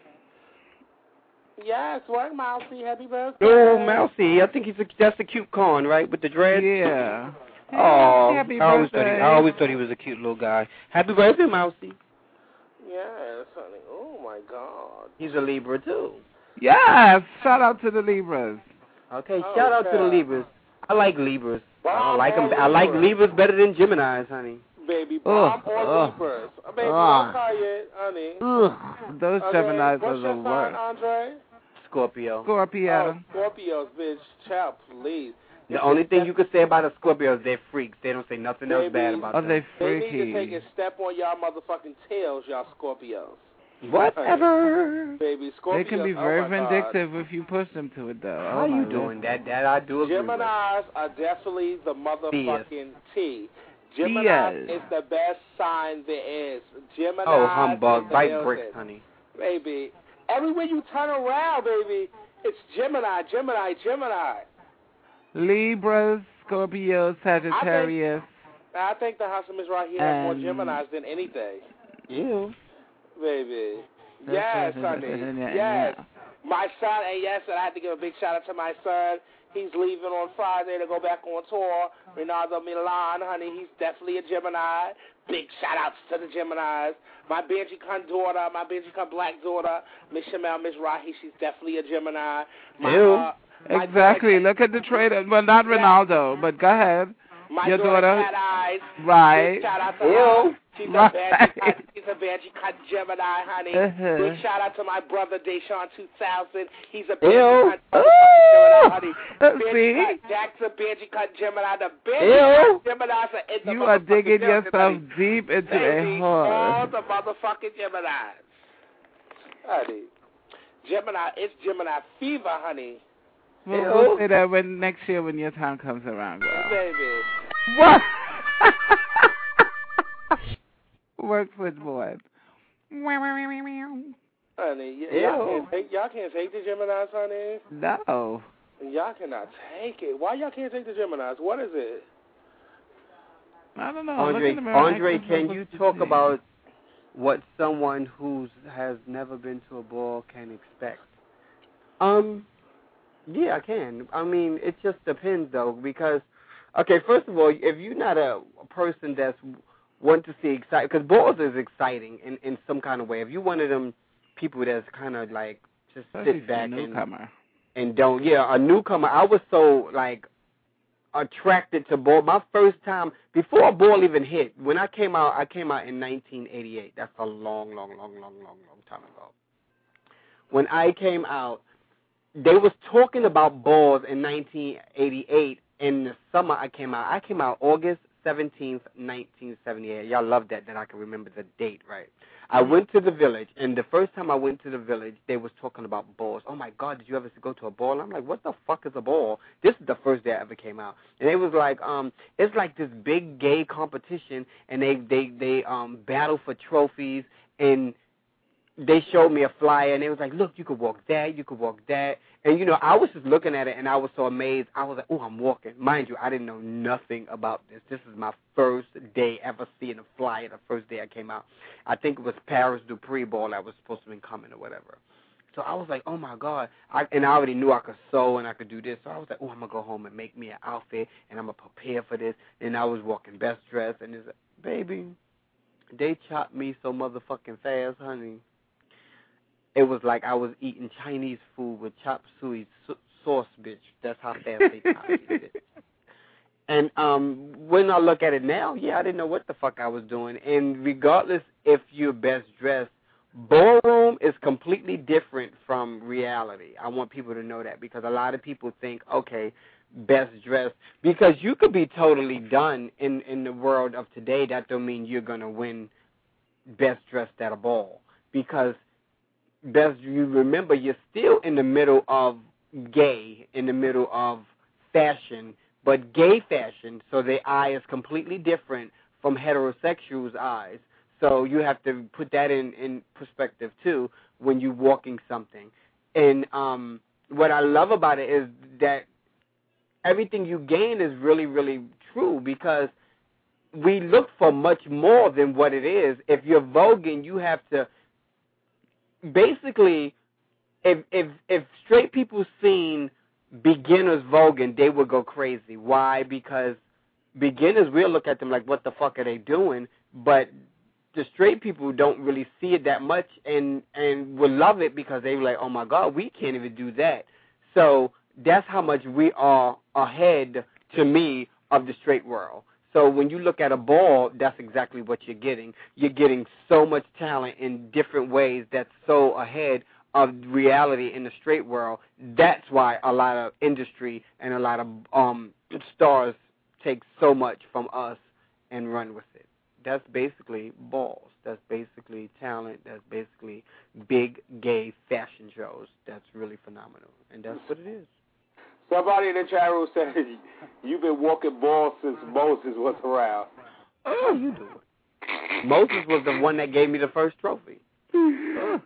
Yes, what, Mousy? Happy birthday. Oh, Mousy. I think that's a cute corn, right, with the dreads? Yeah. Oh, happy birthday. I always thought he was a cute little guy. Happy birthday, Mousy. Yes, honey. Oh, my God. He's a Libra, too. Yes, shout out to the Libras. Okay, shout out to the Libras. I like Libras. Bomb I like them. I like Libras better than Geminis, honey. Baby, bomb or Libras. Baby, don't call it, honey. Those Geminis are the sign, worst. Andre? Scorpio. Scorpio. Oh, Scorpios, bitch. Child, please. The only thing you can say about the Scorpios, they're freaks. They don't say nothing else bad about them. They freaky. They need to take a step on y'all motherfucking tails, y'all Scorpios. Whatever. Baby, Scorpios. They can be very vindictive if you push them to it, though. How you doing? That I do agree Geminis are definitely the motherfucking T. Gemini is the best sign there is. Gemini. Oh, humbug. Bite bricks, honey. Baby. Everywhere you turn around, baby, it's Gemini. Libras, Scorpios, Sagittarius. I think the House of Miss Rahim has more Geminis than anything. You. Baby. Yes, honey. Yes. My son, and yes, and I have to give a big shout out to my son. He's leaving on Friday to go back on tour. Ronaldo Milan, honey, he's definitely a Gemini. Big shout outs to the Geminis. My Benji Khan daughter, my Benji Khan black daughter, Miss Shamel, Miss Rahi, she's definitely a Gemini. Exactly. Look at the trader. Well, not Ronaldo, but go ahead. Your daughter. Cat Eyes. Right. Big shout out to her. She's a Benji Khan Gemini, honey. Big shout out to my brother Deshaun 2000. He's a Benji Khan Gemini, honey. Jack's a Benji Khan Gemini. The Benji Khan Geminis are in the You are digging yourself deep into a hole. All the motherfucking Geminis. Honey. Gemini, it's Gemini fever, honey. We'll say that next year when your time comes around, girl. Baby. What? Work switchboard. Honey, y'all can't take the Geminis, honey? No. Y'all cannot take it. Why y'all can't take the Geminis? What is it? I don't know. Andre, can you talk about what someone who has never been to a ball can expect. Yeah, I can. I mean, it just depends, though, because, okay, first of all, if you're not a person that's want to see exciting, because balls is exciting in some kind of way. If you're one of them people that's kind of like just sit back and don't, a newcomer. I was so like attracted to ball. My first time before a ball even hit, when I came out in 1988. That's a long time ago. When I came out, they was talking about balls in 1988 in the summer. I came out August 17th, 1978. Y'all love that I can remember the date, right? I went to the Village, and the first time I went to the Village, they was talking about balls. Oh, my God, did you ever go to a ball? I'm like, what the fuck is a ball? This is the first day I ever came out. And it was like, it's like this big gay competition, and they battle for trophies, and they showed me a flyer, and they was like, look, you could walk that, you could walk that. And, you know, I was just looking at it, and I was so amazed. I was like, oh, I'm walking. Mind you, I didn't know nothing about this. This is my first day ever seeing a flyer, the first day I came out. I think it was Paris Dupree ball that was supposed to be coming or whatever. So I was like, oh, my God. And I already knew I could sew and I could do this. So I was like, oh, I'm going to go home and make me an outfit, and I'm going to prepare for this. And I was walking best dressed, and it's like, baby, they chopped me so motherfucking fast, honey. It was like I was eating Chinese food with chop suey sauce, bitch. That's how fast they copied it. And when I look at it now, I didn't know what the fuck I was doing. And regardless if you're best dressed, ballroom is completely different from reality. I want people to know that because a lot of people think, okay, best dressed. Because you could be totally done in the world of today. That don't mean you're going to win best dressed at a ball. Because you remember, you're still in the middle of gay, in the middle of fashion, but gay fashion, so their eye is completely different from heterosexuals' eyes. So you have to put that in perspective, too, when you're walking something. And what I love about it is that everything you gain is really, really true because we look for much more than what it is. If you're voguing, you have to basically, if straight people seen beginners voguing, they would go crazy. Why? Because beginners, we'll look at them like, what the fuck are they doing? But the straight people don't really see it that much and will love it because they're like, oh, my God, we can't even do that. So that's how much we are ahead, to me, of the straight world. So when you look at a ball, that's exactly what you're getting. You're getting so much talent in different ways that's so ahead of reality in the straight world. That's why a lot of industry and a lot of stars take so much from us and run with it. That's basically balls. That's basically talent. That's basically big gay fashion shows. That's really phenomenal. And that's what it is. Somebody in the chat room said you've been walking balls since Moses was around. Oh, you do it. Moses was the one that gave me the first trophy. Bitch.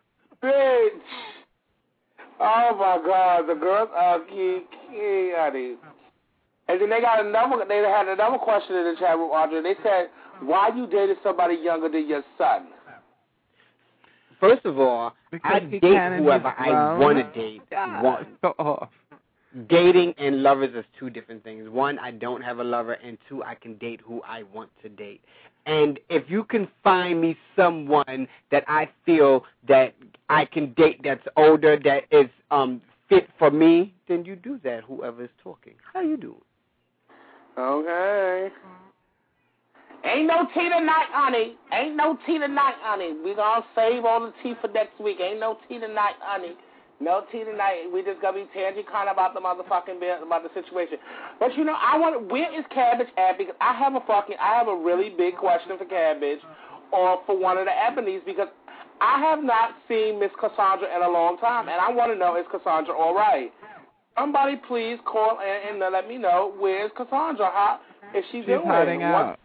Oh, my God. The girls are honey. And then they had another question in the chat room, Audrey. They said, why you dated somebody younger than your son? First of all, because I date whoever I want to date. One. Dating and lovers is two different things. One, I don't have a lover, and two, I can date who I want to date. And if you can find me someone that I feel that I can date that's older, that is fit for me, then you do that, whoever is talking. How you doing? Okay. Ain't no tea tonight, honey. Ain't no tea tonight, honey. We gonna save all the tea for next week. Ain't no tea tonight, honey. No tea tonight. We just gonna be tangent-con about the motherfucking about the situation. But you know, where is Cabbage at? Because I have a really big question for Cabbage, or for one of the Ebonies, because I have not seen Miss Cassandra in a long time, and I want to know, is Cassandra all right? Somebody please call and let me know, where's Cassandra? How is she doing? She's hiding out.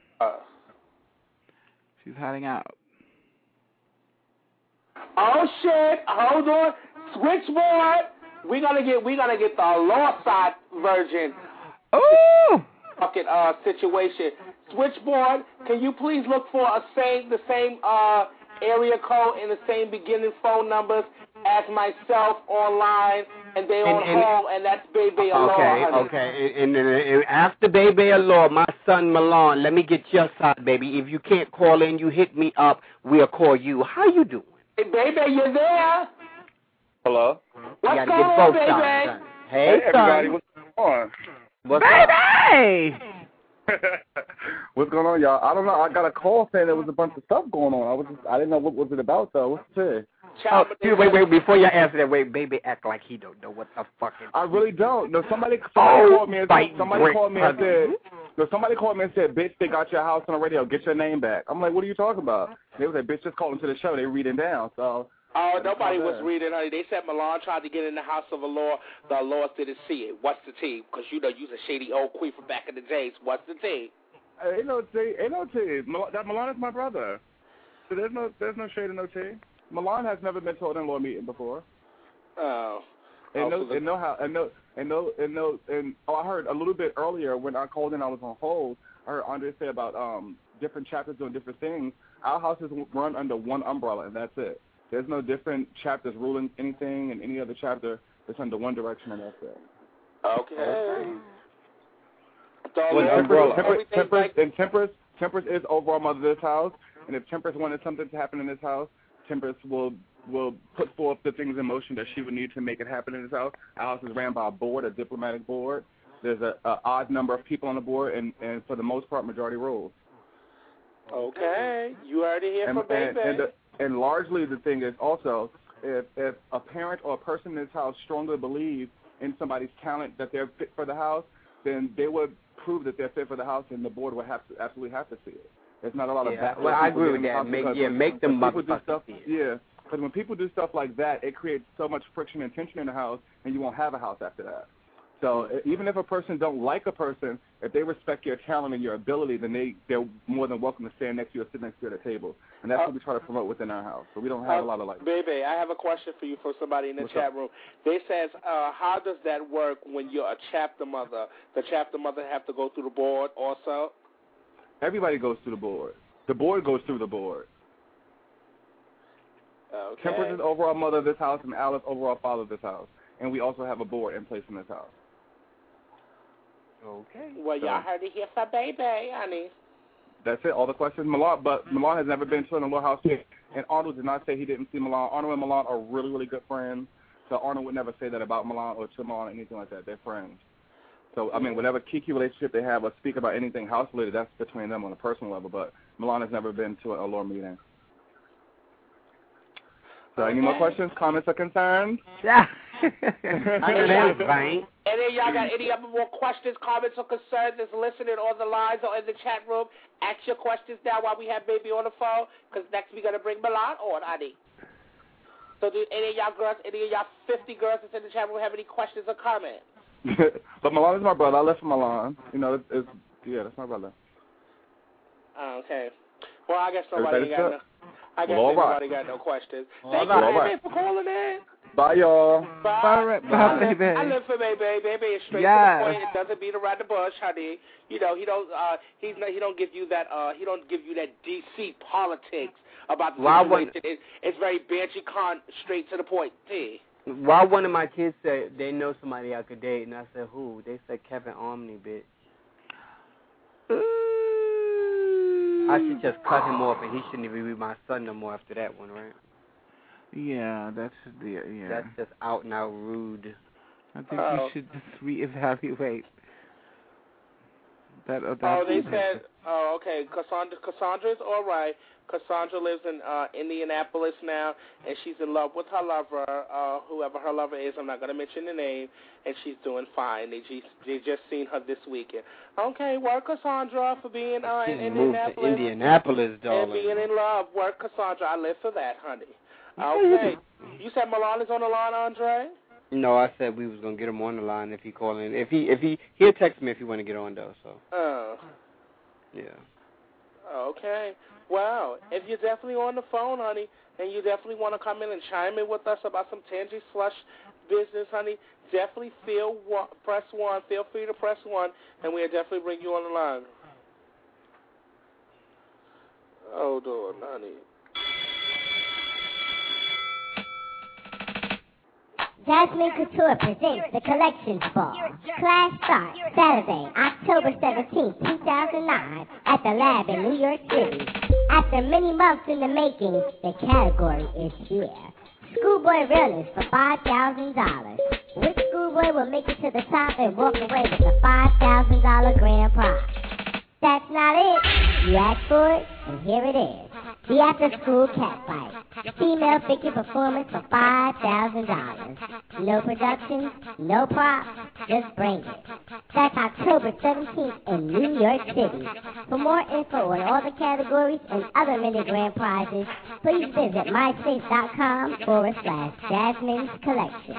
She's hiding out. Oh shit! Hold on. Switchboard. We're gonna get the law side version. Oh! Fucking situation. Switchboard. can you please look for the same area code and the same beginning phone numbers as myself online, and they on home, and that's Baby Allure. Okay. And after Baby Allure, my son Milan, let me get your side, baby. If you can't call in, you hit me up. We'll call you. How you doing? Hey, baby, you there? Hello? What's going on, baby? Hey, everybody, son. what's going on? What's Baby! What's going on, y'all? I don't know. I got a call saying there was a bunch of stuff going on. I didn't know what was it about, though. What's it? Wait, before you answer that, Baby act like he don't know what the fuck it is. I really don't. No, somebody called me and said, bitch, they got your house on the radio. Get your name back. I'm like, what are you talking about? They was like, bitch, just call into the show. They reading down, so. Oh, nobody was reading, honey. They said Milan tried to get in the house of Allure. The Allure didn't see it. What's the tea? Because you know you's a shady old queen from back in the days. What's the tea? Ain't no tea. That Milan is my brother. So there's no shade and no tea. Milan has never been to an Allure meeting before. Oh. I heard a little bit earlier when I called in, I was on hold. I heard Andre say about different chapters doing different things. Our house is run under one umbrella, and that's it. There's no different chapters ruling anything in any other chapter. It's under one direction, and that's it. Okay. Temperance is overall mother of this house, and if Temperance wanted something to happen in this house, Temperance will put forth the things in motion that she would need to make it happen in this house. Our house is ran by a board, a diplomatic board. There's an odd number of people on the board, and for the most part, majority rules. Okay. You heard it here from Baby. And largely the thing is also, if a parent or a person in this house strongly believes in somebody's talent that they're fit for the house, then they would prove that they're fit for the house, and the board would absolutely have to see it. There's not a lot of back. Well, I agree with that. Make them motherfuckers see it. Yeah, because when people do stuff like that, it creates so much friction and tension in the house, and you won't have a house after that. So even if a person don't like a person, if they respect your talent and your ability, then they're more than welcome to stand next to you or sit next to you at a table. And that's what we try to promote within our house. So we don't have a lot of like. Baby, I have a question for you from somebody in the chat room. They says, how does that work when you're a chapter mother? The chapter mother have to go through the board also? Everybody goes through the board. The board goes through the board. Okay. Temperance is overall mother of this house, and Alice overall father of this house. And we also have a board in place in this house. Okay. Well, y'all heard it here from Baby, honey. That's it. All the questions. Milan has never been to an Allure house yet. And Arnold did not say he didn't see Milan. Arnold and Milan are really, really good friends. So Arnold would never say that about Milan or to Milan or anything like that. They're friends. So, I mean, whatever kiki relationship they have or speak about anything house-related, that's between them on a personal level. But Milan has never been to an Allure meeting. So, any more questions, comments, or concerns? Yeah. Right. Any of y'all got any other more questions, comments, or concerns that's listening on the lines or in the chat room? Ask your questions now while we have Baby on the phone, because next we're going to bring Milan on, honey. So do any of y'all girls, any of y'all 50 girls that's in the chat room have any questions or comments? But Milan is my brother. I left for Milan. You know, that's my brother. Okay. Well, I guess nobody got no. I guess nobody got no questions. Thank you, for calling in. Bye, y'all. Bye, baby. I live for Baby. Baby is straight to the point. It doesn't beat around the bush, honey. You know, he don't give you that DC politics about the situation. It's very Banshee Khan, straight to the point. Hey. Why one of my kids said they know somebody I could date, and I said who? They said Kevin Omni, bitch. I should just cut him off, and he shouldn't even be my son no more after that one, right? Yeah, that should be it, That's just out and out rude. I think you should just reevaluate. They said, okay, Cassandra's all right. Cassandra lives in Indianapolis now, and she's in love with her lover, whoever her lover is. I'm not going to mention the name, and she's doing fine. They just seen her this weekend. Okay, work Cassandra for being in Indianapolis. To Indianapolis, darling. And being in love. Work Cassandra. I live for that, honey. Okay. You said Milan is on the line, Andre? No, I said we was gonna get him on the line if he called in. He'll text me if he want to get on though. So. Oh. Yeah. Okay. Well, if you're definitely on the phone, honey, and you definitely want to come in and chime in with us about some Tangy Slush business, honey, definitely press 1. Feel free to press 1, and we'll definitely bring you on the line. Hold on, honey. Jasmine Couture presents the Collections Ball. Class starts Saturday, October 17, 2009 at the Lab in New York City. After many months in the making, the category is here. Schoolboy Realness for $5,000. Which schoolboy will make it to the top and walk away with a $5,000 grand prize? That's not it. You asked for it, and here it is. The after-school catfight. Female figure performance for $5,000. No production, no props, just bring it. That's October 17th in New York City. For more info on all the categories and other mini grand prizes, please visit myspace.com/Jasmine's Collection.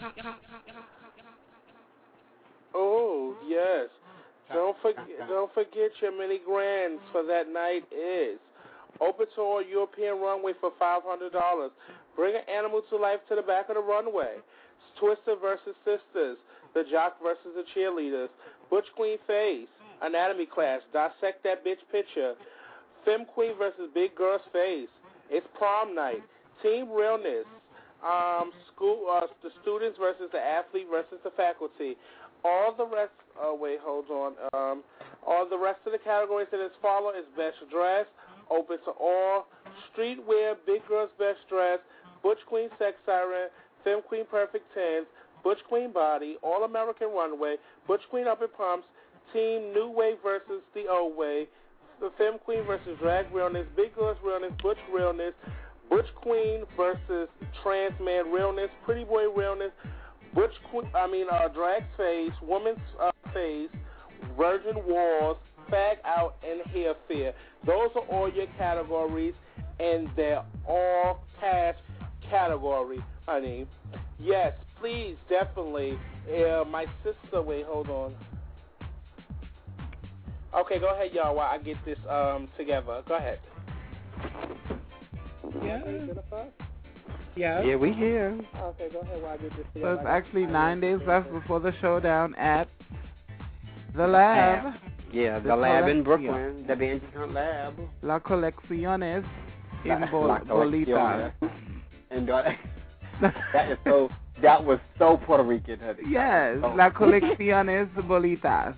Oh, yes. Don't forget your mini grands for that night is open to all European runway for $500. Bring an animal to life to the back of the runway. Twister versus Sisters. The Jock versus the Cheerleaders. Butch Queen Face. Anatomy class. Dissect that bitch picture. Femme Queen versus Big Girl's Face. It's prom night. Team Realness. The students versus the athlete versus the faculty. All the rest. Oh wait, hold on. All the rest of the categories that is follow is best dress. Open to all. Streetwear, Big Girl's Best Dress, Butch Queen Sex Siren, Femme Queen Perfect Tens, Butch Queen Body, All American Runway, Butch Queen Up in Pumps, Team New Wave versus the Old Way, the Femme Queen versus Drag Realness, Big Girls Realness, Butch Realness, Butch Queen versus Trans Man Realness, Pretty Boy Realness, Drag Phase, Woman's Phase, Virgin Walls, Fag Out, and Hair Fair. Those are all your categories, and they're all cash categories, honey. Yes, please, definitely. My sister, wait, hold on. Okay, go ahead, y'all, while I get this together. Go ahead. Yeah, we here. Okay, go ahead while I get this So together. it's actually 9 days left before the showdown at the Lab. Yeah, the Lab in Brooklyn, the Bandicon Lab. La Colecciones in La Bolita. And that was so Puerto Rican, honey. Yes, La Colecciones Bolitas.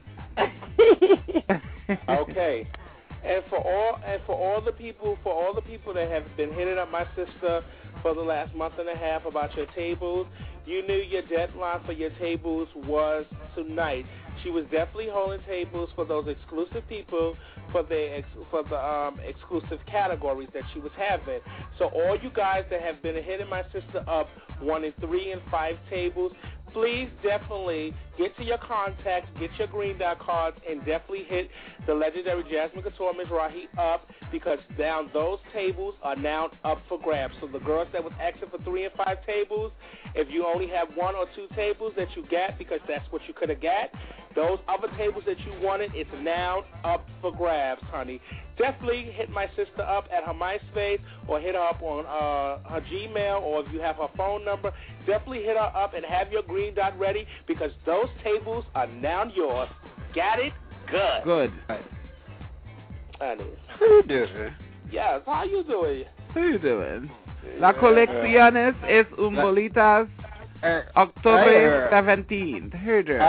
Okay. And for all the people that have been hitting up my sister for the last month and a half about your tables, you knew your deadline for your tables was tonight. She was definitely holding tables for those exclusive people for the exclusive categories that she was having. So all you guys that have been hitting my sister up wanting 3 and 5 tables, please definitely get to your contacts, get your green dot cards, and definitely hit the legendary Jasmine Couture Mizrahi up, because now those tables are now up for grabs. So the girls that was asking for 3 and 5 tables, if you only have 1 or 2 tables that you got, because that's what you could have got, those other tables that you wanted, it's now up for grabs, honey. Definitely hit my sister up at her MySpace, or hit her up on her Gmail, or if you have her phone number, definitely hit her up and have your green dot ready, because those tables are now yours. Got it? Good. Good. Honey. How you doing? Yes, how you doing? How you doing? La Colecciones es un Bolitas October 17th. Heard her.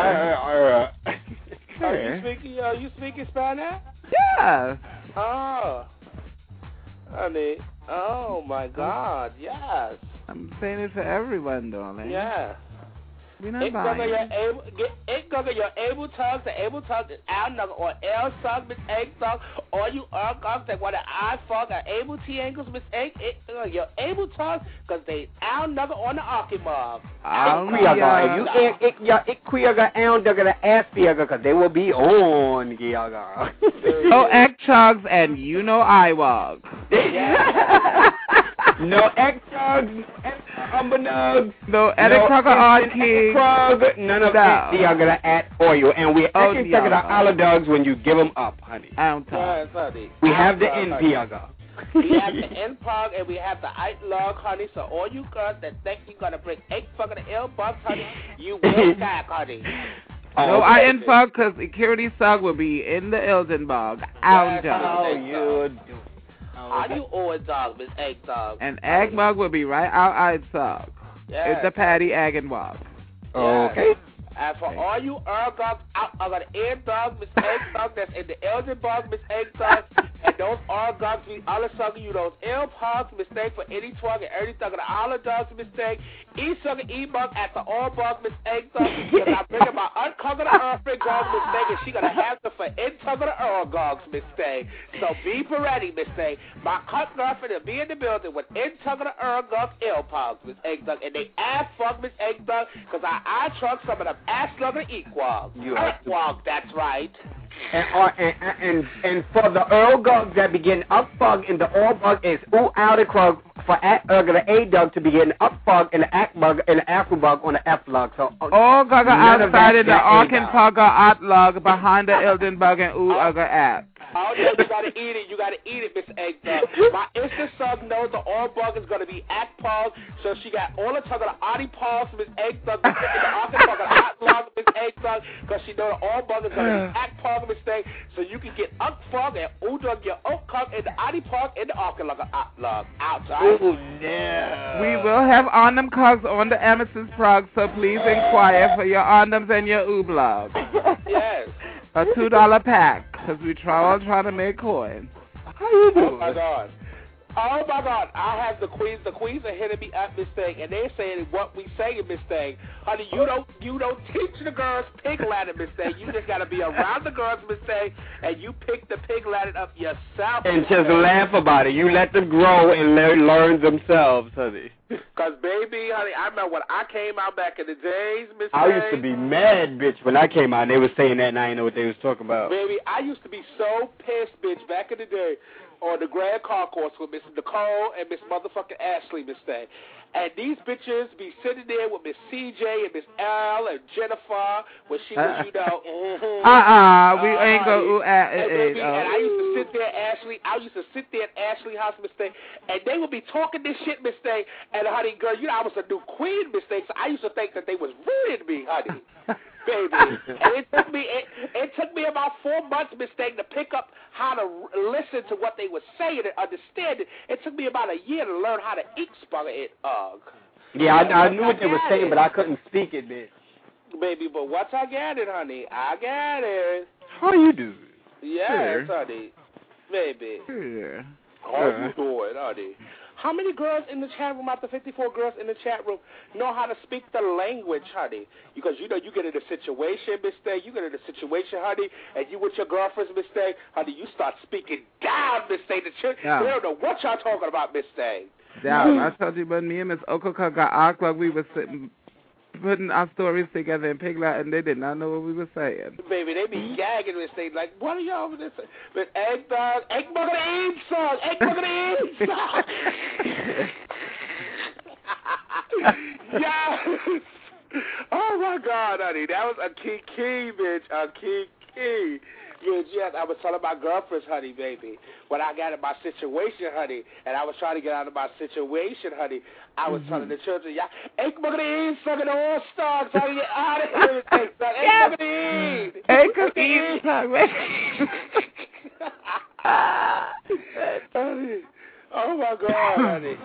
You speaking Spanish? Yeah. Oh. Honey. Oh, my God. Yes. I'm saying it for everyone, darling. Yeah. We're not buying. Ik ga your able tugs, the able tugs is out number, or L sug, Miss Egg sug, or you guys that want an I fog, or able T angles, Miss Egg, your able tugs, because they out number on the Arkimog. Ik kwiaga aan de aspiaga, because they will be on Giaga. No egg chugs, and you know I walk. No egg chugs, umbanugs, no Eddie Crocker on King. None of that. They are going to add oil. And we're actually checking out olive dogs when you give them up, honey. Yes, honey. We have the NPG. We have the NPG and we have the log, honey. So all you girls that think you're going to bring 8 fucking ill bucks, honey, you will back, honey. No, I NPG because security sug will be in the Ildenburg. That's how you do. Are you or dog, Miss Egg Dog? An egg mug will be right outside. Yes. It's the patty egg and walk. Oh, okay. And for all you dogs out of the air dogs, Miss Egg Dog, that's in the Eldenburg, Miss Egg Dog, and those dogs, we all sucking you those ill pogs, mistake for any twug and every thug of the all dogs, mistake. E-sucker, E-bug at the all bug, Miss Egg Dog, because I bring my uncovered earthly dogs, mistake, and she gonna have to for in-tug of the Earl dogs, mistake. So be ready, mistake. My cut girlfriend will be in the building with in-tug of the Earl dogs, ill pogs, Miss Egg Dog, and they ass fuck Miss Egg Dog, because I trunk some of them ass lugger equals. Earthwalk, that's right. And for the Earl Gug that begin up bug in the all bug is ooh out of club for the A dug to begin up bug in the act bug and the afro bug on the F lug. So all gaga outside in the Arkansas out lug behind the Eldenburg and ooh at. Oh, no, you gotta eat it, Miss Egg Dog. My instant son knows the all bug is gonna be act pause, so she got all the tongue of the Audi pause, Miss Egg Dog, the Arkansas hot log, Miss Egg Dog, because she know the all bug is gonna be act pause, Miss Egg, so you can get up fog and ooh dog your oak cock in the Audi pause and the Arkansas hot log outside. Ooh, yeah. We will have on-them cogs on the Emerson's prog, so please inquire for your on-thems and your ooblog. Yes. A $2 pack, because we trying to make coin. How you doing? Oh my God, I have the queens. The queens are hitting me up, Miss Thing, and they're saying what we say in Miss Thing. Honey, you don't teach the girls pig Latin, Miss Thing. You just gotta be around the girls, Miss Thing, and you pick the pig Latin up yourself. And just laugh about it. You let them grow and learn themselves, honey. Cause baby, honey, I remember when I came out back in the days, Miss Thing. I used to be mad, bitch, when I came out and they was saying that and I didn't know what they was talking about. Baby, I used to be so pissed, bitch, back in the day. On the Grand Concourse with Miss Nicole and Miss motherfucking Ashley, Miss Thing. And these bitches be sitting there with Miss CJ and Miss Al and Jennifer when she was, we ain't go and I used to sit there, I used to sit there at Ashley House, Miss Thing, and they would be talking this shit, Miss Thing, and honey, girl, you know I was a new queen, Miss Thing, so I used to think that they was ruining me, honey. Baby, and it took me about 4 months, Miss Thing, to pick up how to listen to what they were saying and understand it. It took me about a year to learn how to spell it. Yeah, I knew what they were saying, but I couldn't speak it, bitch. Baby, but once I got it, honey, I got it. How you do? Yes, honey. Baby. Yeah. How you doing, honey? How many girls in the chat room, out of the 54 girls in the chat room, know how to speak the language, honey? Because, you know, you get in a situation, Miss Thing, honey, and you with your girlfriends, Miss Thing, honey, you start speaking down, Miss Thing. They don't know what y'all talking about, Miss Thing. Down. I told you, when me and Miss Okoka got awkward, we were sitting, putting our stories together in Pig Latin, and they did not know what we were saying. Baby, they be gagging Miss Thing, like, what are y'all over there saying? Miss Egg Dog, Egg Bugger the Eve song, Egg Bugger the Eve song. Yes. Oh my God, honey, that was a key, bitch, a key. Bitch, yes, I was telling my girlfriends, honey, baby, when I got in my situation, honey, and I was trying to get out of my situation, honey, I was telling the children, yeah, Egg Bugger the Eve song, the All Stars, trying to get out of here, Egg Bugger the Eve. Egg Bugger the Eve honey. Oh my God, honey.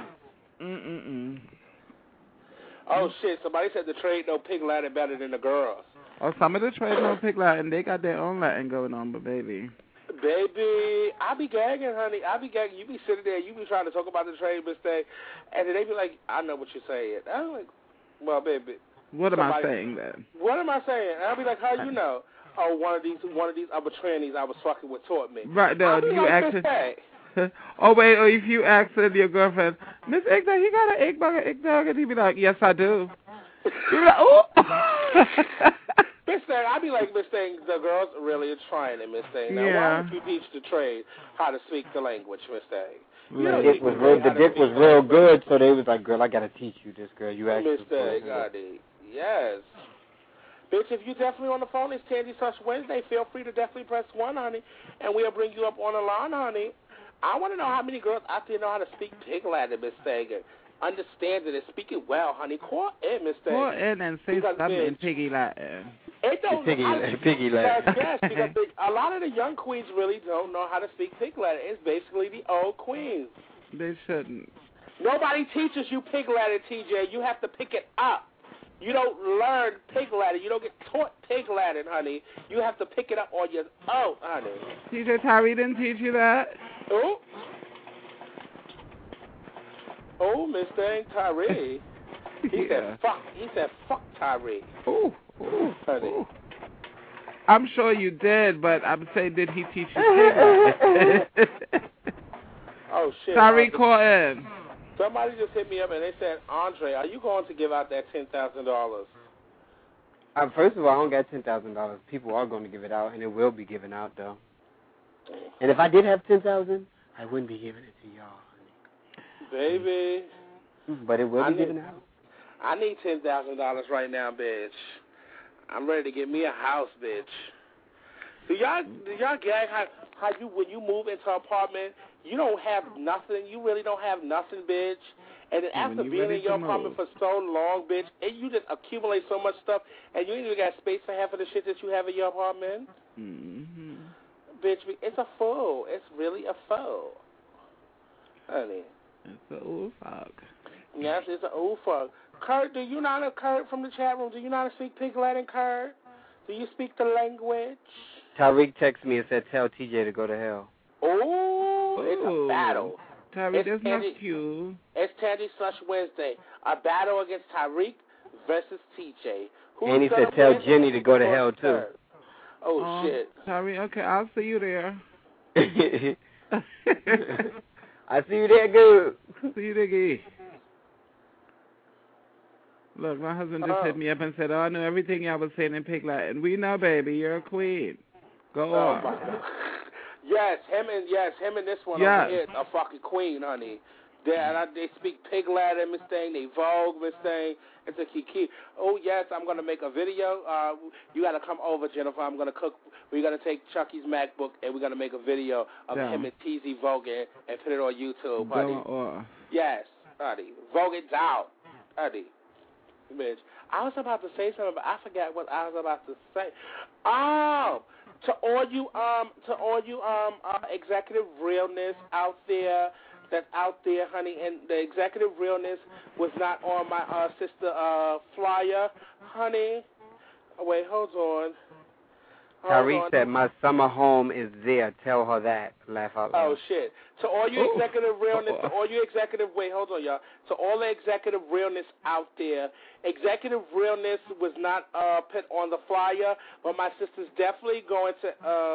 Oh shit! Somebody said the trade no pig Latin better than the girls. Oh, some of the trade no pig Latin, they got their own Latin going on, but baby, I be gagging, honey. I be gagging. You be sitting there, you be trying to talk about the trade mistake, and then they be like, "I know what you're saying." I'm like, "Well, baby, what am I saying then?" What am I saying? And I'll be like, "How you know?" Oh, one of these other trannies I was fucking with taught me. Right, no, you like, actually. Oh, wait, or if you ask your girlfriend, Miss Egg Dog, he got an egg bugger, egg dog, and he'd be like, yes, I do. You'd be like, oh. Miss Thing, I'd be like, Miss Thing, the girls really are trying it, Miss Thing. Now, why don't you teach the trade how to speak the language, Miss Thing? The dick was real good, so they was like, girl, I got to teach you this, girl. You actually. Miss Thing, yes. Bitch, if you definitely on the phone, it's Tandy Such Wednesday. Feel free to definitely press 1, honey, and we'll bring you up on the line, honey. I want to know how many girls out there know how to speak pig Latin, Miss Thing. understanding and speaking well, honey. Call in, Miss Thing. Call in and say Because, something in bitch, Piggy Latin. It don't. Piggy Latin. Yes, because a lot of the young queens really don't know how to speak Pig Latin. It's basically the old queens. They shouldn't. Nobody teaches you Pig Latin, TJ. You have to pick it up. You don't learn Pig Latin. You don't get taught Pig Latin, honey. You have to pick it up on your own, honey. TJ Tyree didn't teach you that? Oh. Oh, Miss Thing Tyree. He said fuck Tyree. Ooh, honey. Ooh. I'm sure you did, but I'm saying, did he teach you Pig Latin? Oh, shit. Tyree, call in. Somebody just hit me up and they said, Andre, are you going to give out that $10,000? First of all, I don't got $10,000. People are going to give it out, and it will be given out, though. And if I did have $10,000, I wouldn't be giving it to y'all, honey. Baby. But it will be given out. I need $10,000 right now, bitch. I'm ready to get me a house, bitch. Do y'all gag how you, when you move into an apartment, you don't have nothing. You really don't have nothing, bitch. And then after being in your apartment for so long, bitch, and you just accumulate so much stuff, and you ain't even got space for half of the shit that you have in your apartment. Mm-hmm. Bitch, it's a fool. It's really a fool. Honey. It's a ooh fuck. Yes, it's a ooh fuck. Kurt, do you know Kurt from the chat room? Do you know how to speak Pig Latin, Kurt? Do you speak the language? Tariq texted me and said, tell TJ to go to hell. Oh, it's a battle. Tariq, that's not cute. It's Tandy Slush Wednesday. A battle against Tariq versus TJ. And he said, tell Jenny to go to hell, too. Oh, shit. Tariq, okay, I'll see you there. I see you there, good. See you there, good. Look, my husband just hit me up and said, I knew everything y'all was saying in Pig Latin. We know, baby, you're a queen. Go on. My God. Yes, him and this one over here are fucking queen, honey. They speak Pig Latin, Miss Thing. They Vogue, Miss Thing. It's a kiki. Oh, yes, I'm going to make a video. You got to come over, Jennifer. I'm going to cook. We're going to take Chucky's MacBook, and we're going to make a video of him and TZ voguing and put it on YouTube, honey. Yes, honey. Vogue it down, honey. Bitch. I was about to say something, but I forgot what I was about to say. Oh, to all you executive realness out there, honey, and the executive realness was not on my sister flyer, honey. Wait, hold on. Tariq said, my summer home is there. Tell her that. Laugh out loud. Oh, shit. To all you executive realness, wait, hold on, y'all. To all the executive realness out there, executive realness was not put on the flyer, but my sister's definitely going to,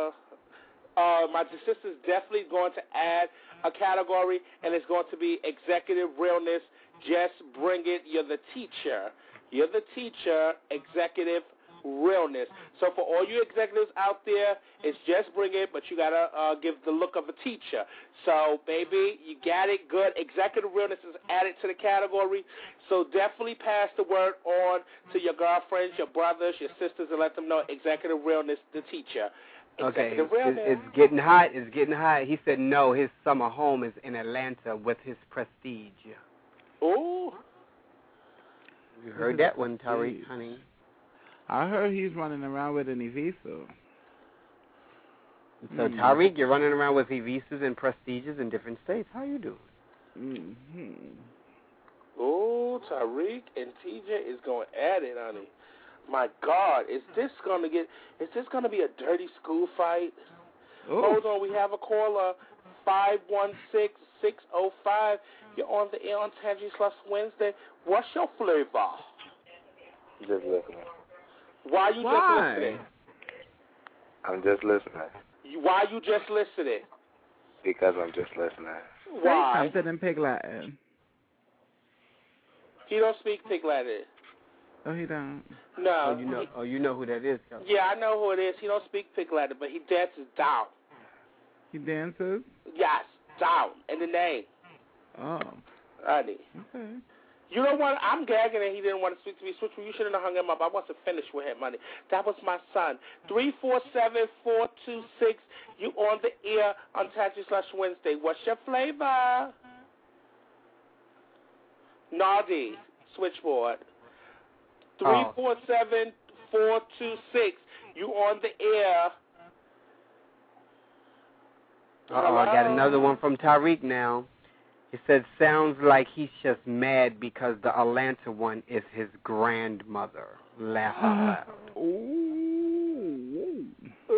add a category, and it's going to be executive realness. Just bring it. You're the teacher. Executive realness. So for all you executives out there, it's just bring it, but you got to give the look of a teacher. So, baby, you got it good. Executive realness is added to the category. So definitely pass the word on to your girlfriends, your brothers, your sisters, and let them know executive realness, the teacher. Okay, it's getting hot. It's getting hot. He said no, his summer home is in Atlanta with his prestige. Ooh. You heard that one, Tariq, honey. I heard he's running around with an Evisu. So, Tariq, you're running around with Evisus and Prestiges in different states. How you doing? Mm-hmm. Oh, Tariq and TJ is going at it, honey. My God, is this going to be a dirty school fight? Ooh. Hold on, we have a caller, 516-605. You're on the air on Tangy Slush Wednesday. What's your flavor? Just listening. Why you just listening? I'm just listening. Why you just listening? Because I'm just listening. Why? Say something in Pig Latin. He don't speak Pig Latin. Oh, he don't? No. You know who that is, Kelly. Yeah, I know who it is. He don't speak Pig Latin, but he dances down. He dances? Yes, down, in the name. Oh. Honey. Okay. You know what? I'm gagging and he didn't want to speak to me. You shouldn't have hung him up. I wasn't finished with him, honey. That was my son. 347-426. You on the air on Tangy Slush Wednesday. What's your flavor? Nardi, switchboard. 347-426. You on the air. I got another one from Tariq now. He said, sounds like he's just mad because the Atlanta one is his grandmother. Laugh out loud. Ooh.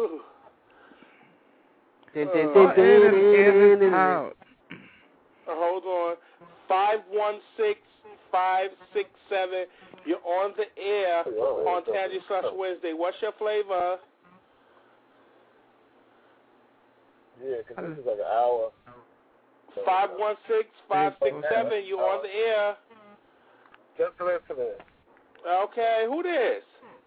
Hold on. 516-567. You're on the air on Tangy Slush Wednesday. What's your flavor? Yeah, because this is like an hour. 516-567. You're on the air. Just listening. Okay, who this?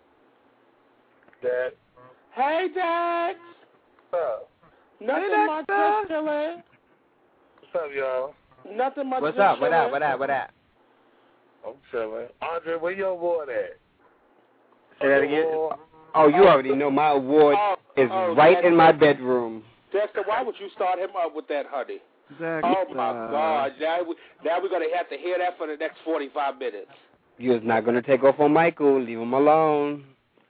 Dad. Hey, Dax. What's up? Nothing much, just chilling. What's up, y'all? Nothing much. What's up? What up? I'm chilling. Andre, where your award at? Say that again? Oh, you already know my award is right in my bedroom. Dexter, why would you start him up with that, honey? Dexter. Oh, my God. Now we're going to have to hear that for the next 45 minutes. You're not going to take off on Michael. Leave him alone.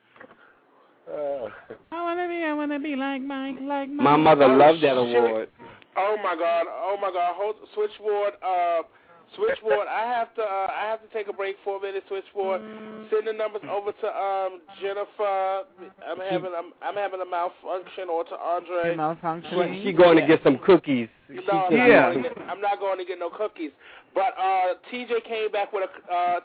I want to be like Mike, My mother loved that award. Oh, my God. Hold switchboard. Switchboard. I have to take a break for a minute. Switchboard. Send the numbers over to Jennifer. I'm having a malfunction, or to Andre. Malfunction. She going to get some cookies. No, I'm not going to get no cookies. But TJ came back with a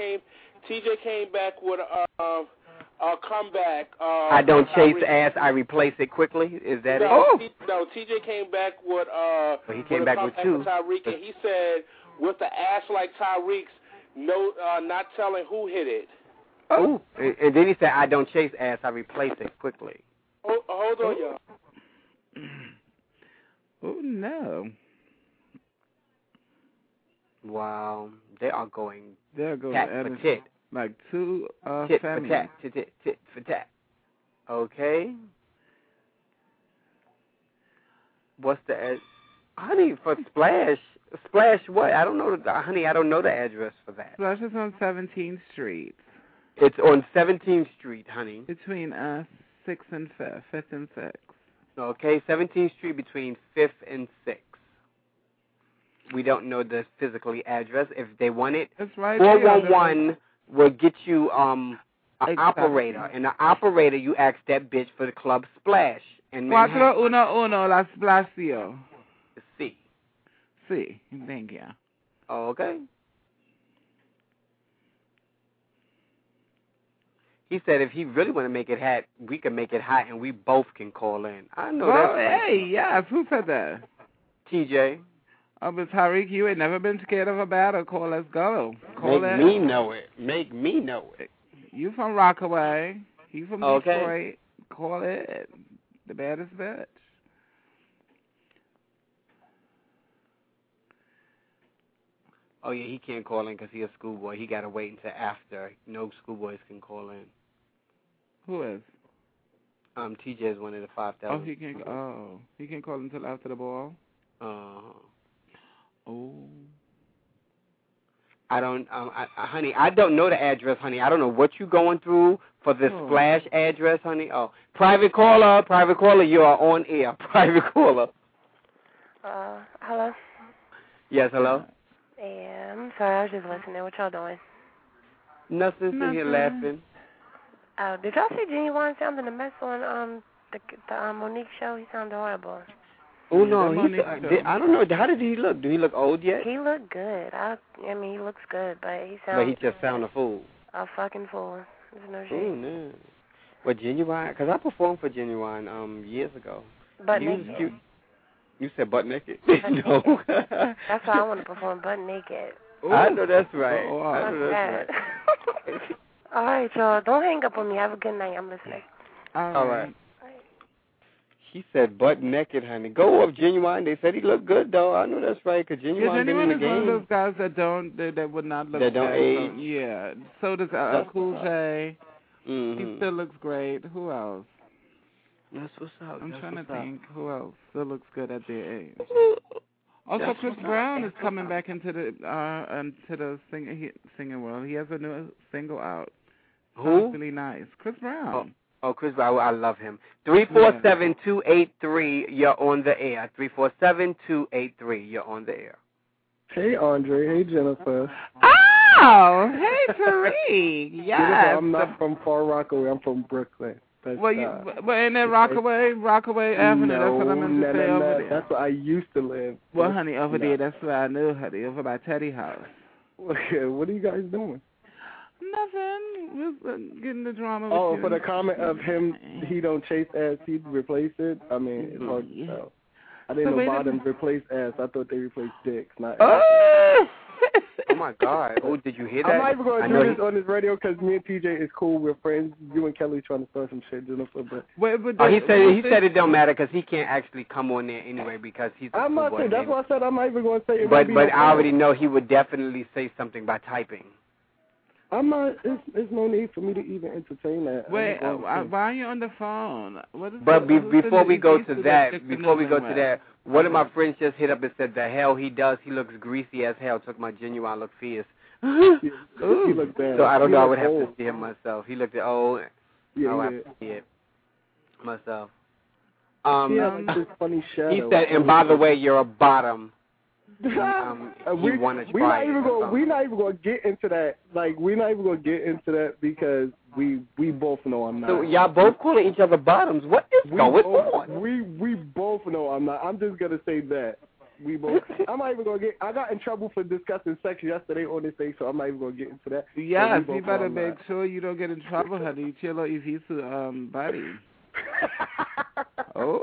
comeback. I don't chase ass. I replace it quickly. Is that it? No, TJ came back with he came back with two. Tyreek, and he said, with the ass like Tyreek's, not telling who hit it. Oh, and then he said, I don't chase ass. I replace it quickly. Hold on, y'all. Oh, no. Wow. They are going tat for tit. Like two tit families. for tat, tit for tat. Okay. What's the honey, for Splash? Splash what? I don't know. Honey, I don't know the address for that. Splash is on 17th Street. It's on 17th Street, honey. Between 6th and 5th. 5th and 6th. Okay, 17th Street between 5th and 6th. We don't know the physically address. If they want it, it's right 411 will get you an operator. And the operator, you ask that bitch for the Club Splash. And 411 La Splasio. C. Thank you. Okay. He said if he really want to make it hot, we can make it hot and we both can call in. I know that. Hey, yes. Who said that? TJ. Oh, but Tariq, you ain't never been scared of a battle. Call, let's go. Make me know it. You from Rockaway. He from Detroit. Call it. The baddest bitch. Oh, yeah, he can't call in because he's a schoolboy. He got to wait until after. No schoolboys can call in. Who is? TJ is one of the 5,000. Oh, he can call until after the ball? Oh. I don't, honey, I don't know the address, honey. I don't know what you going through for this Splash address, honey. Oh, private caller, you are on air. Private caller. Hello? Yes, hello? Yeah, I'm sorry, I was just listening. What y'all doing? Nothing, sitting here laughing. Did y'all see Genuine sounding a mess on the Monique show? He sounded horrible. Oh, no, I don't know. How did he look? Do he look old yet? He looked good. I mean, he looks good, but he sounds... But he just sound a fool. A fucking fool. There's no shame. Oh, no. Well, Genuine, because I performed for Genuine years ago. Butt naked. You said butt naked? No. That's why I want to perform butt naked. Ooh. I know that's right. Right. All right, y'all. Don't hang up on me. Have a good night. I'm listening. All right. He said butt naked, honey. Go up, Genuine. They said he looked good, though. I know that's right, because Genuine been in the game. One of those guys that would not look that don't age. Yeah. So does Cool J. Mm-hmm. He still looks great. Who else? That's what's up. I'm trying to think who else still looks good at their age. Also, Chris Brown is coming back into the singing world. He has a new single out. Who? Sounds really nice. Chris Brown. Oh, Chris Brown. I love him. 347-283. You're on the air. 347-283. You're on the air. Hey, Andre. Hey, Jennifer. Oh, hey, Tariq. Yes. Jennifer, I'm not from Far Rockaway. I'm from Brooklyn. Well, in that Rockaway Avenue, that's what I meant to say over there. That's where I used to live. Well, honey, over there, that's where I knew, honey, over by Teddy's house. Okay, what are you guys doing? Nothing. We're getting the drama. Oh, for the comment of him, he don't chase ass, he'd replace it? I mean, it's hard to tell. I didn't know bottoms replace ass. I thought they replaced dicks, not ass. Oh, my God. Oh, did you hear that? I'm not even going to do this on this radio because me and TJ is cool. We're friends. You and Kelly trying to start some shit, Jennifer. But he said it don't matter because he can't actually come on there anyway because he's a I'm not saying. That's why I said I'm not even going to say it. But I already know he would definitely say something by typing. I'm not. There's no need for me to even entertain that. Wait, why are you on the phone? Before we go to that, one of my friends just hit up and said, the hell he does. He looks greasy as hell. Took my Genuine look fierce. He looked bad. So I don't know. I would have to see him myself. He looked old. Yeah, I would have to see it myself. He had this funny shadow. He said, and by the way, you're a bottom. We're not even going to get into that. Like, we're not even going to get into that because we both know I'm not. So y'all both calling each other bottoms. What is going on? We both know I'm not. I'm just going to say that. We both. I'm not even going to get. I got in trouble for discussing sex yesterday on this thing, so I'm not even going to get into that. Yes, you better make sure you don't get in trouble, honey. Chilo Ivisu, buddy. Oh.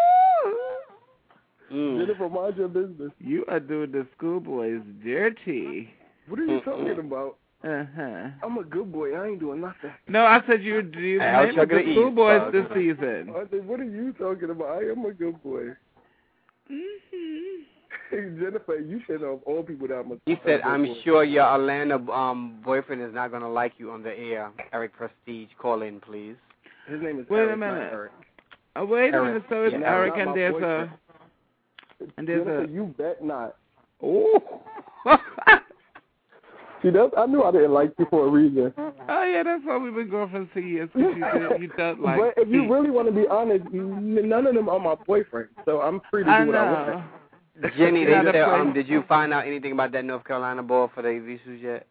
Jennifer, mind your business. You are doing the schoolboys dirty. What are you talking about? Uh-huh. I'm a good boy. I ain't doing nothing. No, I said you're doing the schoolboys this season. What are you talking about? I am a good boy. Mm-hmm. Hey, Jennifer, you should know of all people that I'm a He said, I'm sure your Atlanta boyfriend is not going to like you on the air. Eric Prestige, call in, please. His name is Wait Eric, a minute. not Eric. Wait a minute. So it's Eric and there's boyfriend. Jennifer, you bet not. Oh. See, I knew I didn't like you for a reason. Oh, yeah, that's why we've been girlfriends for years. You don't like but if you really want to be honest, none of them are my boyfriend, so I'm free to do what I want. Jenny, they said, did you find out anything about that North Carolina ball for the Visus yet?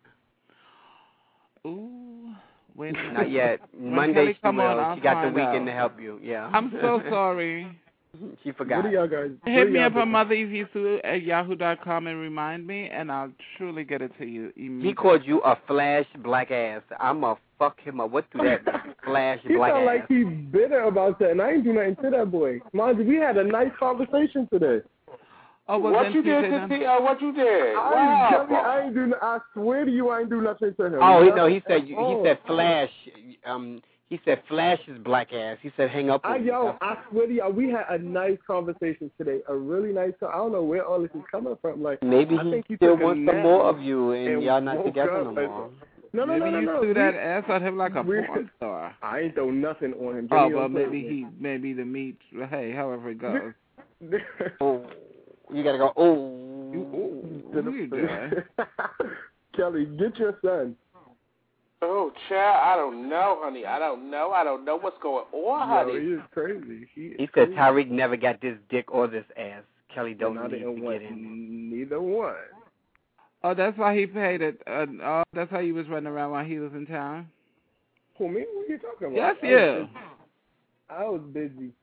Ooh, wait a minute. Not yet. Monday she will. She got the weekend to help you. Yeah. I'm so sorry. She forgot. What are y'all guys? Hit me up on motherivisu@yahoo.com and remind me, and I'll truly get it to you immediately. He called you a flash black ass. I'ma fuck him up. What do that mean? Flash black ass? He sound like he's bitter about that, and I ain't do nothing to that boy. Mind you, we had a nice conversation today. Oh, well, what you did? What you did? I swear to you, I ain't do nothing to him. Oh, no, he said Flash. He said Flash is black ass. He said hang up. I swear to you, we had a nice conversation today. A really nice. I don't know where all this is coming from. Like maybe he still wants some more of you, and y'all not together no more. No. Maybe you threw that ass at him like a porn star. I ain't throw nothing on him. Oh, well, maybe the meat. Hey, however it goes. Oh, you gotta go. Oh, Kelly, get your son. Oh, child, I don't know, honey. I don't know what's going on, honey. He is crazy. He said Tariq never got this dick or this ass. Kelly don't need to get in. Neither one. Oh, that's why he paid it. That's why he was running around while he was in town. Who, me? What are you talking about? Yes, you. I was busy.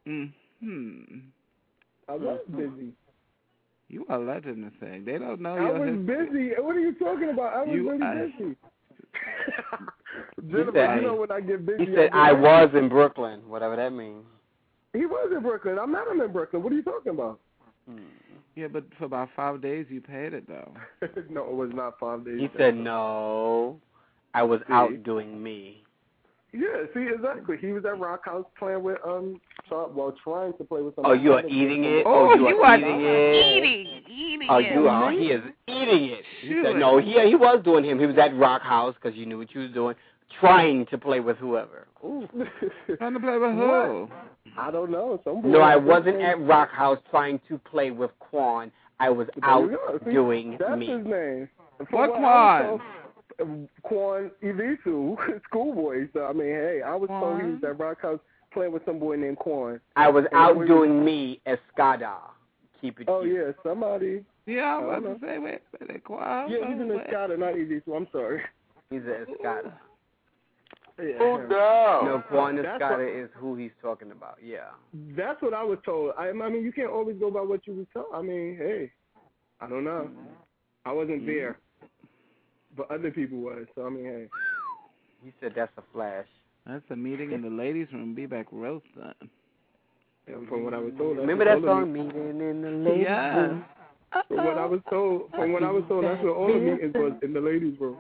I was busy. You are a legend to say. They don't know I was busy. What are you talking about? I was really busy. Jennifer, you know when I get busy. He said I was in Brooklyn, whatever that means. He was in Brooklyn. I met him in Brooklyn. What are you talking about? Yeah, but for about 5 days you paid it, though. No, it was not 5 days. He said no. I was out doing me. Yeah, see, exactly. He was at Rock House playing with, trying to play with somebody. Oh, you are eating it? Oh, you are eating it? Eating oh, you are. He is eating it. He said, no, he was doing him. He was at Rock House because you knew what you was doing, trying to play with whoever. Ooh. Trying to play with who? I don't know. No, I wasn't at Rock House trying to play with Quan. I was outdoing That's me. his name. What Quan? Quan Evisu, schoolboy. So, I mean, hey, I was told he was at Rock House playing with some boy named Quan. I was outdoing me, Escada. Keep it cute. Yeah, somebody. Yeah, I was about to say, wait, Quan. Yeah, he's an Escada, not Evisu. I'm sorry. He's an Escada. Yeah. Oh, no. No, Quan Escada is who he's talking about. Yeah. That's what I was told. I mean, you can't always go by what you were told. I mean, hey, I don't know. I wasn't there, but other people was. So I mean, hey. He said that's a flash. That's a meeting in the ladies' room. Be back roast then. Yeah, from what I was told. Remember that song, Meeting in the Ladies' Room? From what I was told, that's where all the meetings was, in the ladies' room.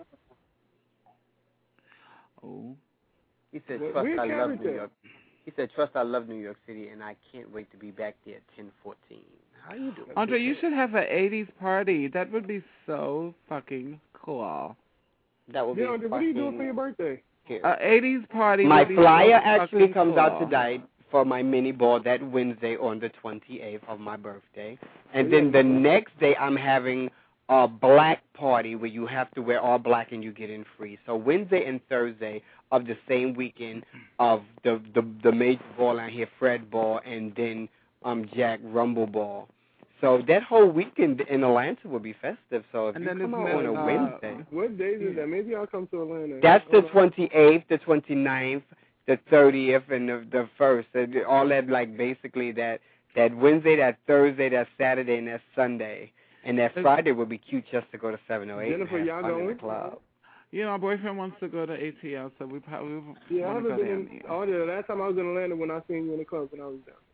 Oh. He said, "Trust I love New York." He said, "Trust I love New York City, and I can't wait to be back there at 10:14." How you doing? Andre, you should have an 80s party. That would be so fucking cool. That would be. Andre, what are you doing for your birthday? An 80s party. My would be flyer so actually comes cool. out today for my mini ball that Wednesday on the 28th of my birthday, and then the next day I'm having a black party where you have to wear all black and you get in free. So Wednesday and Thursday of the same weekend of the major ball out here, Fred Ball, and then Jack Rumble Ball. So that whole weekend in Atlanta will be festive. So if you come out on a Wednesday. What days is that? Maybe I'll come to Atlanta. That's the 28th, the 29th, the 30th, and the 1st. All that, like, basically that Wednesday, that Thursday, that Saturday, and that Sunday. And that Friday would be cute just to go to 708 Jennifer, and have y'all fun in going? the club. You know, my boyfriend wants to go to ATL, so we probably want I to haven't go been. there. The last time I was in Atlanta when I seen you in the club when I was down.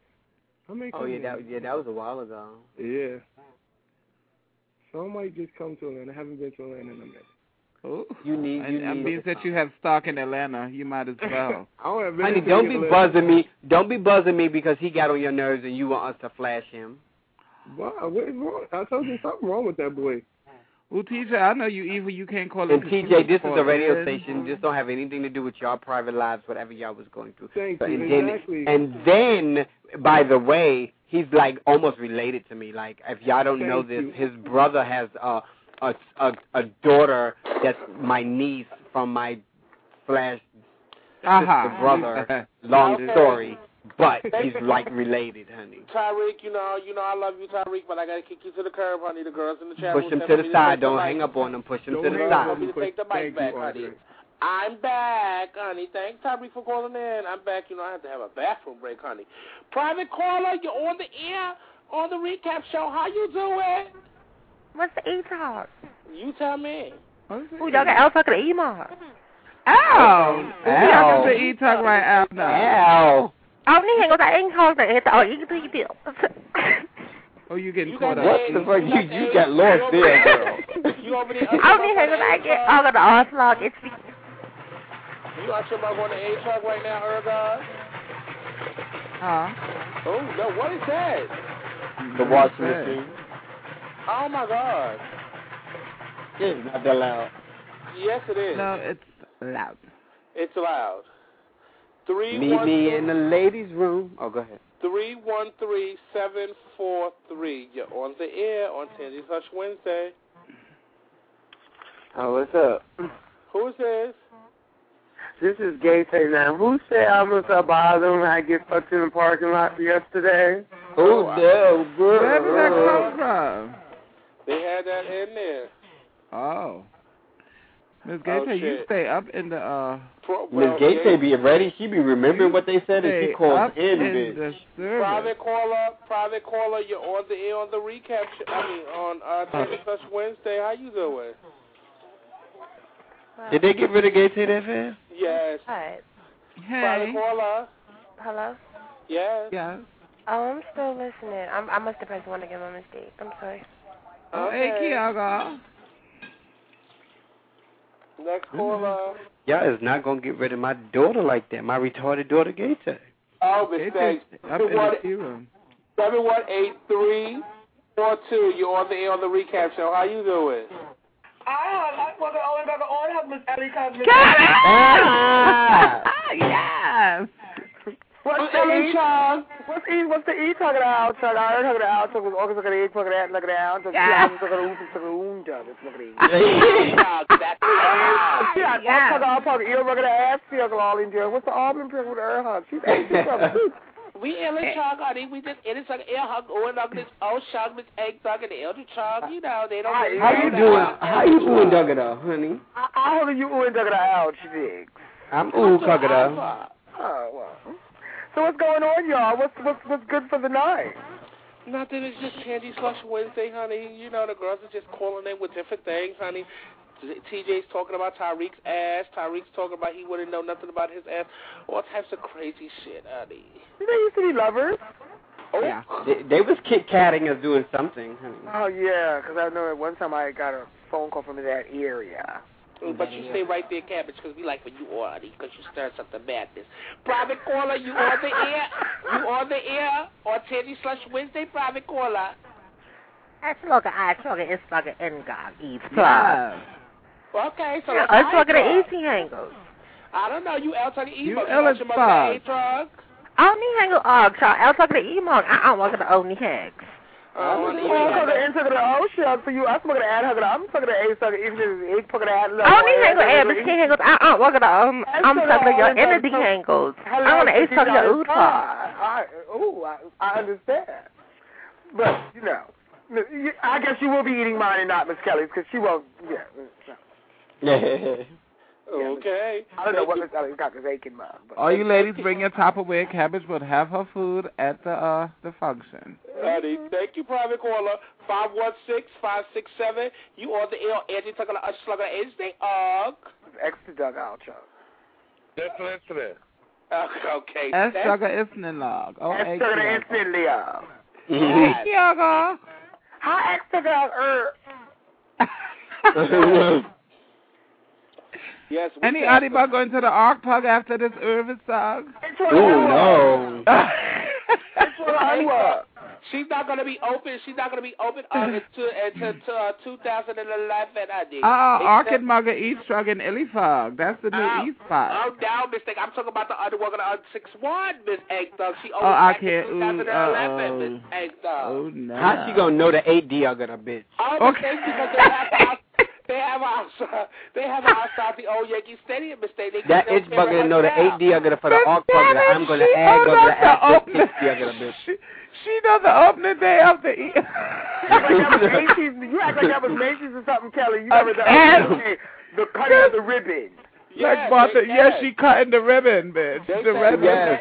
That was a while ago. Yeah. So I might just come to Atlanta. I haven't been to Atlanta in a minute. Oh. You need. And being that you have stock in Atlanta, you might as well. Honey, don't be buzzing me. Don't be buzzing me because he got on your nerves and you want us to flash him. Wow, what is wrong? I told you something wrong with that boy. Well, TJ, I know you evil. You can't call And it. TJ, this is a radio station. This don't have anything to do with y'all private lives, whatever y'all was going through. Thank you. Exactly. And then, by the way, he's like almost related to me. Like, if y'all don't know this, his brother has a daughter that's my niece from my sister brother. Long story. But he's like related, honey. Tyreek, you know I love you, Tyreek, but I gotta kick you to the curb, honey. The girls in the chat. Push him to the side. Don't hang up on him. Push him to the side. Want me to take the mic back, honey. I'm back, honey. Thanks, Tyreek, for calling in. I'm back. You know I have to have a bathroom break, honey. Private caller, you're on the air on the recap show. How you doing? What's the E-Talk? You tell me. Ooh, y'all got Alpha to E-Mark. Ow! Y'all got the E-Talk right out now. Ow! Hang on, I ain't called it. Oh, you getting caught up. What the fuck? You got lost there, girl. You over there? Hang on, I get all of the onslaught. You out your about going to A-Talk right now, Ergon? Huh? Oh, no, what is that? The washing machine. Oh, my God. It's not that loud. Yes, it is. No, it's loud. It's loud. Meet me in the ladies' room. Oh, go ahead. 313-743. You're on the air on Tandy Hush Wednesday. Oh, what's up? Who's this? This is Gay Tay now. Who said I was a bother when I get fucked in the parking lot yesterday? Oh, no, bro. Where did that come from? They had that in there. Oh. Ms. Gaytay, you stay up in the, Ms. Gaytay be ready. She be remembering what they said and she calls in, bitch. Private caller, you're on the air on the recap on Tandy Hush Wednesday. How you doing? Did they get rid of Gaytay that fast? Yes. Hi. Hey. Private caller. Hello? Yes. Yes. Oh, I'm still listening. I must have pressed one again by mistake. I'm sorry. Okay. Hey, Kiaga. Next caller. Y'all is not going to get rid of my daughter like that, my retarded daughter, Gaytay. Oh, mistake. 718342. You're on the air on the recap show. How you doing? I wasn't only going to on Miss Ellie Cosmic. Yes. What's the E? What's the E talking about? I heard talking about was också talking E talking about like that. Så jag talking ut talking under det talking E. Yeah. Jag talking you talking ass feel all in there. What's the Auburn people with her hug? She's we Ellen Chug, honey. We just it is like air hug going on this old Chug, Miss Egg Dug, and the Elder Chug. You know they don't. How you doing? How you doing, Dugga, honey? How are you doing, Dugga? Out, she digs. I'm Dugga. Oh well. So what's going on, y'all? What's good for the night? Nothing. It's just Candy Slush Wednesday, honey. You know the girls are just calling in with different things, honey. TJ's talking about Tyreek's ass. Tyreek's talking about he wouldn't know nothing about his ass. All types of crazy shit, honey. They used to be lovers. Oh. Yeah. They was Kit-Katting us doing something, honey. Oh, yeah, because I know at one time I got a phone call from that area. But you stay right there, Cabbage, because we like when you are, honey, because you stir something madness. Private caller, you on the air? You on the air on Candy Slush Wednesday, private caller? Jag frågar en gång i plats. Okay, so jag frågar easy hangles. I don't know, you out talking E-Mug. You You want your mother A-Drug? Only hangle jag talking E-Mug. I want to only hangs. I'm into the ocean for you. I'm talking to add her. I'm talking to A sucker. Even if it's talking to add. Only hangle air, but she hangles. I'm talking to your energy hangles. I want to A sucker your ood I understand. But, you know, I guess you will be eating mine and not Miss Kelly's because she won't. Yeah. Okay. I don't know what Miss Kelly's got because they can mug. All you ladies bring your Tupperware. Cabbage will have her food at the function. Honey, thank you, private caller. 516-567. You on the air, Angie Tucker, Slugger, Wednesday. Extra dugout, Chuck. That's it. Okay. Sugar is log. Oh, Sugar is log. Sugar. How extra Yes. Any about going to the Ark Pug after this Irvis song? Oh, no. She's not going to be open. She's not going to be open until 2011, I think. Arcade Mugger East Drug in Illifog. That's the new East spot. Oh, no, mistake. I'm talking about the other one on 6-1, Miss Egg Dog. She opened I back can't. in 2011, Miss Egg Dog. Oh, no. How she going to know the 8D I got a bitch? Oh, okay. Because they have outside the old Yankee Stadium, mistake. That itch bugger know the 8D I got it for the Ark Pug that I'm going to add go to the ass 6D I got a bitch. She knows the opening day of the You act like that was Macy's or something, Kelly. You never done the cutting of the ribbon. Like Martha, she cutting the ribbon, bitch. The ribbon. Yes.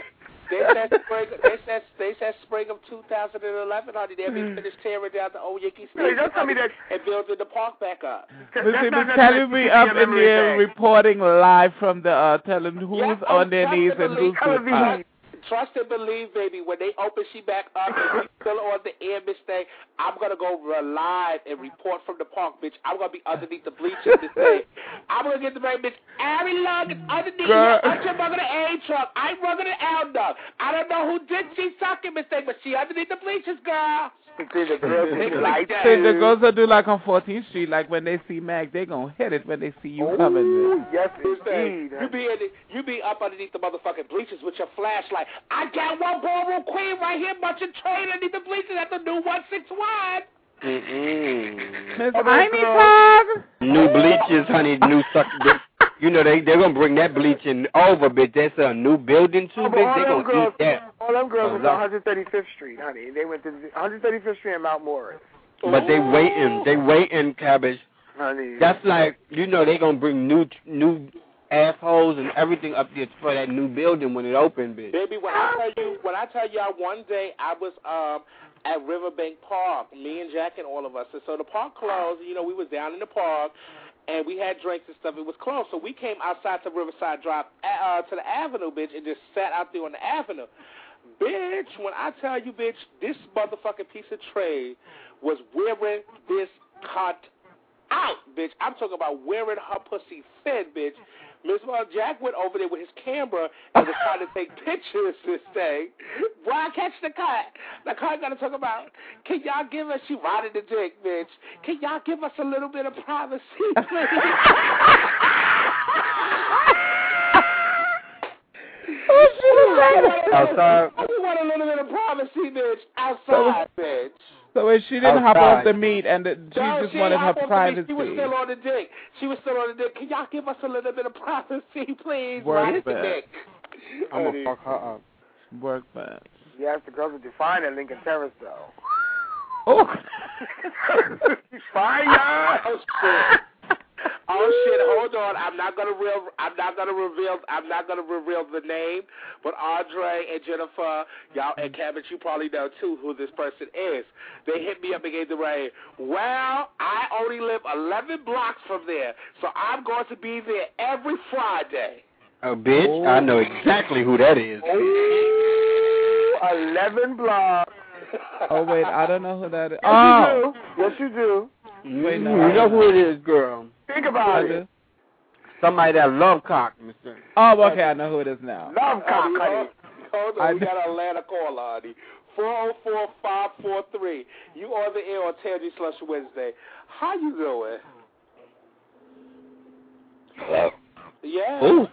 They said spring of 2011, honey. They'll be finished tearing down the old Yankee Stadium and building the park back up. Miss Kelly be up in there reporting live from the telling who's on their knees and who's up. Trust and believe, baby. When they open she back up and we still on the air, Miss Day, I'm going to go live and report from the park, bitch. I'm going to be underneath the bleachers this day. I'm going to get the very bitch. Ari Lug is underneath here. I'm rugging the A truck. I'm rugging the L dog. I don't know who did she sucking, Miss Day, but she underneath the bleachers, girl. The girls will do like on 14th Street, like when they see Mac, they gonna hit it when they see you coming. Yes, indeed. You be up underneath the motherfucking bleachers with your flashlight. I got one ballroom queen right here, bunch of train underneath the bleachers at the new 161. Miss Amy Pug. New bleachers, honey. New suck. You know they're gonna bring that bleaching over, bitch. That's a new building too, bitch. They gonna eat that. All them girls was on 135th Street, honey. They went to 135th Street and Mount Morris. But they waiting, Cabbage. Honey. That's like, you know, they gonna bring new assholes and everything up there for that new building when it open, bitch. Baby, when I tell y'all one day I was at Riverbank Park, me and Jack and all of us. And so the park closed, you know, we was down in the park and we had drinks and stuff. It was closed. So we came outside to Riverside Drive to the avenue, bitch, and just sat out there on the avenue. Bitch, when I tell you, bitch, this motherfucking piece of trade was wearing this cut out, bitch. I'm talking about wearing her pussy thin, bitch. Miss Jack went over there with his camera and was trying to take pictures this thing. Why catch the cut? The cut got to talk about, can y'all give us, she riding the dick, bitch. Can y'all give us a little bit of privacy, please? Outside. I just want a little bit of privacy, bitch. Outside, bitch. So if she didn't hop off the meat and she just wanted her privacy. She was still on the dick. Can y'all give us a little bit of privacy, please? Work back. I'm going to fuck her up. Work back. Yes, the girls are defined at Lincoln Terrace, though. Oh. Fire! Oh shit! Hold on. I'm not gonna reveal the name, but Andre and Jennifer, y'all and Cabbage, you probably know too who this person is. They hit me up and gave the rain. Well, I only live 11 blocks from there, so I'm going to be there every Friday. Oh, bitch! I know exactly who that is. 11 blocks. Oh wait, I don't know who that is. Yes, you do. Wait, no, you know who it is, girl. Think about it. Somebody that love cock, mister. Oh, okay, I know who it is now. Love cock, honey. Hold on, we got an Atlanta caller, honey. 404-543. You on the air on Tangy Slush Wednesday. How you doing? Hello. Yeah. Ooh.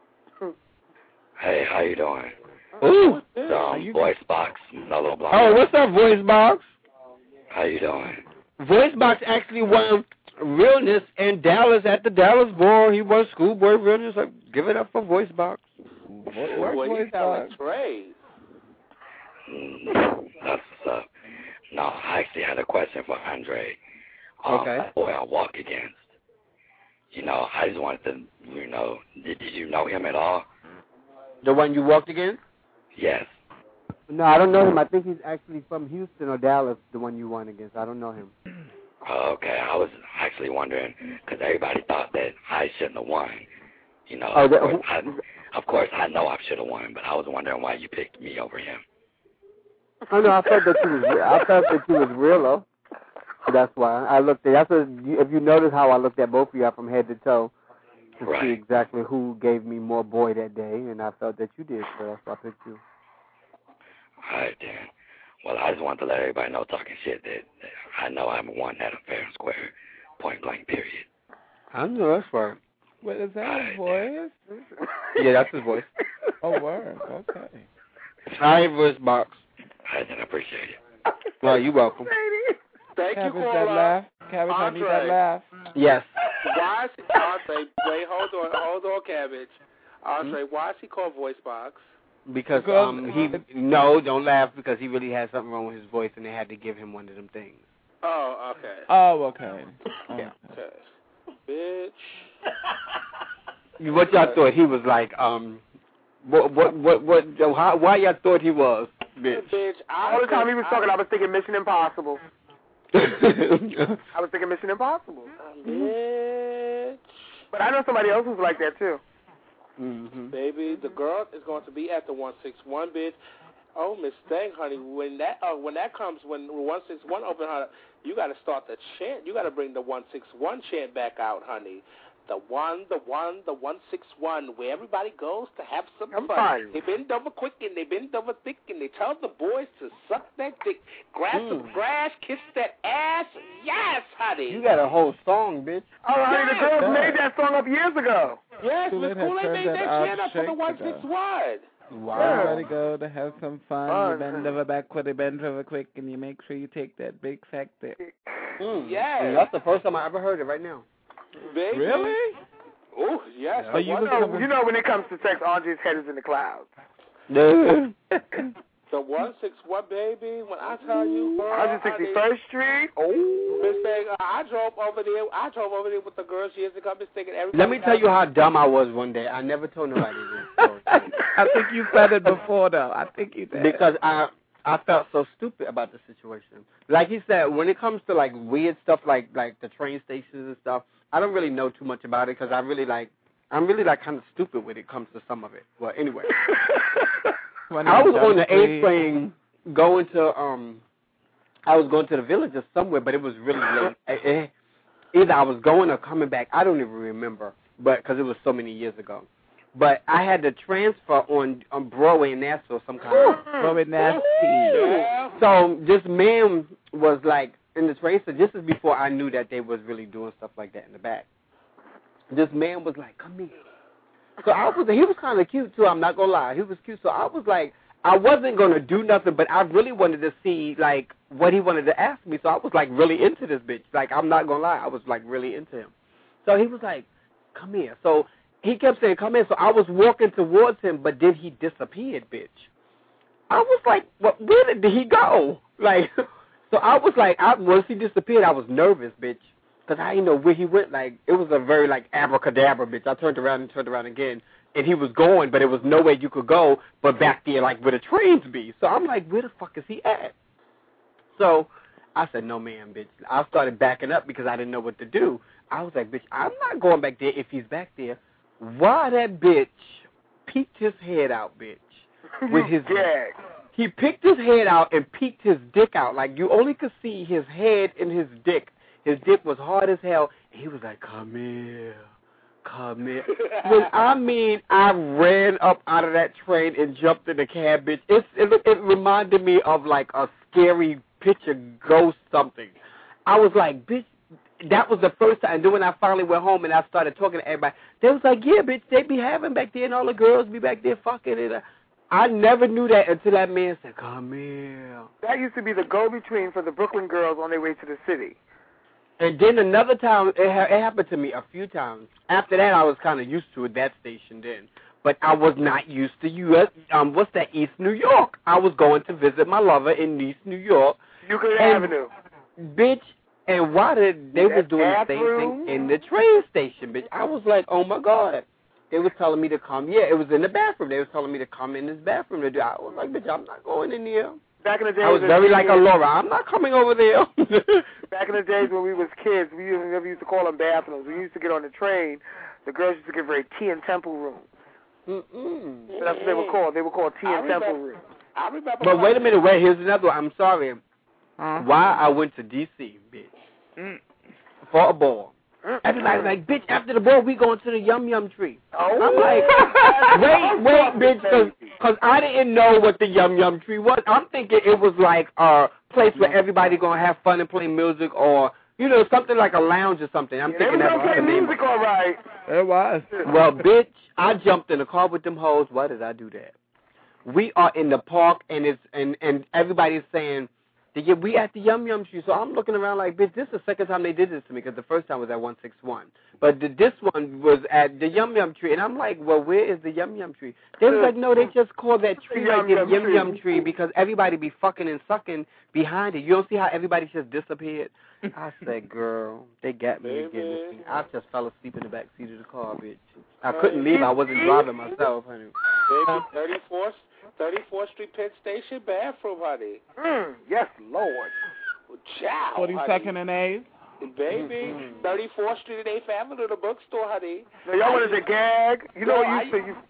Hey, how you doing? Ooh. Voice Box, Mellow Block. Oh, what's up, Voice Box? How you doing? Voice Box actually won Realness in Dallas at the Dallas Bowl. He won Schoolboy Realness. Give it up for Voice Box. Voice Box. Great. That's what's up. No, I actually had a question for Andre. Okay. Boy, I walk against. You know, I just wanted to, did you know him at all? The one you walked against? Yes. No, I don't know him. I think he's actually from Houston or Dallas, the one you won against. I don't know him. Okay, I was actually wondering, because everybody thought that I shouldn't have won. Of course, I know I should have won, but I was wondering why you picked me over him. Oh, no, I felt that you was realer. That's why I looked at. If you notice how I looked at both of you from head to toe to see exactly who gave me more boy that day, and I felt that you did, so that's why I picked you. All right, then. Well, I just wanted to let everybody know, talking shit, that I know I haven't won that fair and square, point blank, period. I know that's right. Wait, is that his voice? Yeah, that's his voice. Oh, word. Okay. All right, Voice Box. All right, then, I appreciate it. Well, you're welcome. Thank Cabbage, you, that caller. laugh. Cabbage, I need that laugh. Yes. Why is he, Andre, wait, hold on, Cabbage. Andre, why is he called Voice Box? Because don't laugh, because he really had something wrong with his voice, and they had to give him one of them things. Oh, okay. Oh, okay. Yeah. Okay. Bitch. What y'all thought he was like? Why y'all thought he was? Bitch. All the time he was talking, I was thinking Mission Impossible. I was thinking Mission Impossible. Bitch. But I know somebody else who's like that too. Mm-hmm. Baby, the girl is going to be at the 161, bitch. Oh, Miss Thing, honey, when that comes, when 161 open, honey, you got to start the chant. You got to bring the 161 chant back out, honey. The 161, where everybody goes to have some fun. They bend over quick and they bend over thick and they tell the boys to suck that dick, grab some grass, kiss that ass. Yes, honey. You got a whole song, bitch. Oh, honey, the girls made that song up years ago. Yes, Miss Kool-Aid made that chant up for the 161. Wow. Everybody go to have some fun. You bend over backward, you bend over quick, and you make sure you take that big fat dick. Yes. And that's the first time I ever heard it right now. Baby. Really? Oh, yes. Oh, you know, when it comes to sex, Andre's head is in the clouds. No. The 161, baby, when I tell you, girl, 161st Street. Oh. Miss Thing, I drove over there with the girls years ago. Miss Thing, and everybody. Let me tell you how dumb I was one day. I never told nobody this. I think you said it before, though. I think you did. Because I felt so stupid about the situation. Like he said, when it comes to like weird stuff like the train stations and stuff, I don't really know too much about it because I'm really kind of stupid when it comes to some of it. Well, anyway, I was on the 8th train going to I was going to the village or somewhere, but it was really late. Either I was going or coming back. I don't even remember, but because it was so many years ago. But I had to transfer on Broadway and Nassau some kind of Broadway nasty. So this man was like in the train. So this is before I knew that they was really doing stuff like that in the back. This man was like, "Come here, So he was kind of cute too. I'm not gonna lie, he was cute. So I was like, I wasn't gonna do nothing, but I really wanted to see like what he wanted to ask me. So I was like really into this bitch. Like I'm not gonna lie, I was like really into him. So he was like, come here. So he kept saying, come here. So I was walking towards him, but then he disappeared, bitch. I was like, what? Where did he go? Like, so I was like, once he disappeared, I was nervous, bitch. Because I didn't know where he went. Like, it was a very, like, abracadabra, bitch. I turned around again, and he was going, but there was nowhere you could go but back there, like, where the trains be. So I'm like, where the fuck is he at? So I said, no, man, bitch. I started backing up because I didn't know what to do. I was like, bitch, I'm not going back there if he's back there. Why that bitch peeked his head out, bitch, with his dick. He picked his head out and peeked his dick out. Like, you only could see his head and his dick. His dick was hard as hell, and he was like, come here. When I mean, I ran up out of that train and jumped in the cab, bitch. It reminded me of, like, a scary picture ghost something. I was like, bitch, that was the first time. And then when I finally went home and I started talking to everybody, they was like, yeah, bitch, they be having back there, and all the girls be back there fucking it. I never knew that until that man said, come here. That used to be the go-between for the Brooklyn girls on their way to the city. And then another time, it happened to me a few times. After that, I was kind of used to it, that station then. But I was not used to what's that, East New York. I was going to visit my lover in East New York. Euclid Avenue. Bitch, and they was doing the same thing in the train station, bitch. I was like, oh, my God. They was telling me to come. Yeah, it was in the bathroom. They was telling me to come in this bathroom to do. I was like, bitch, I'm not going in there. Back in the days, I was very like a Laura. I'm not coming over there. Back in the days when we was kids, we never used to call them bathrooms. We used to get on the train. The girls used to get very tea and temple rooms. So that's what they were called. They were called tea and temple rooms. I remember. But wait a minute. Here's another one. I'm sorry. Why I went to D.C., bitch, for a ball. Everybody's like, bitch, after the ball, we going to the Yum Yum tree. I'm like, wait, bitch, because I didn't know what the Yum Yum tree was. I'm thinking it was like a place where everybody going to have fun and play music or, you know, something like a lounge or something. I'm thinking that was the name. Music, all right. It was. Well, bitch, I jumped in the car with them hoes. Why did I do that? We are in the park, and everybody's saying, we at the Yum Yum tree. So I'm looking around like, bitch, this is the second time they did this to me because the first time was at 161. But this one was at the Yum Yum tree. And I'm like, well, where is the Yum Yum tree? They was like, no, they just call that tree like the Yum Yum tree because everybody be fucking and sucking behind it. You don't see how everybody just disappeared? I said, girl, they got me again. I just fell asleep in the back seat of the car, bitch. I couldn't leave. I wasn't driving myself, honey. Baby, 34th Street Penn Station bathroom, honey. Yes, Lord. Ciao, 42nd and 8th. Baby, 34th Street and 8th Avenue, the bookstore, honey. So y'all wanted to gag? You know what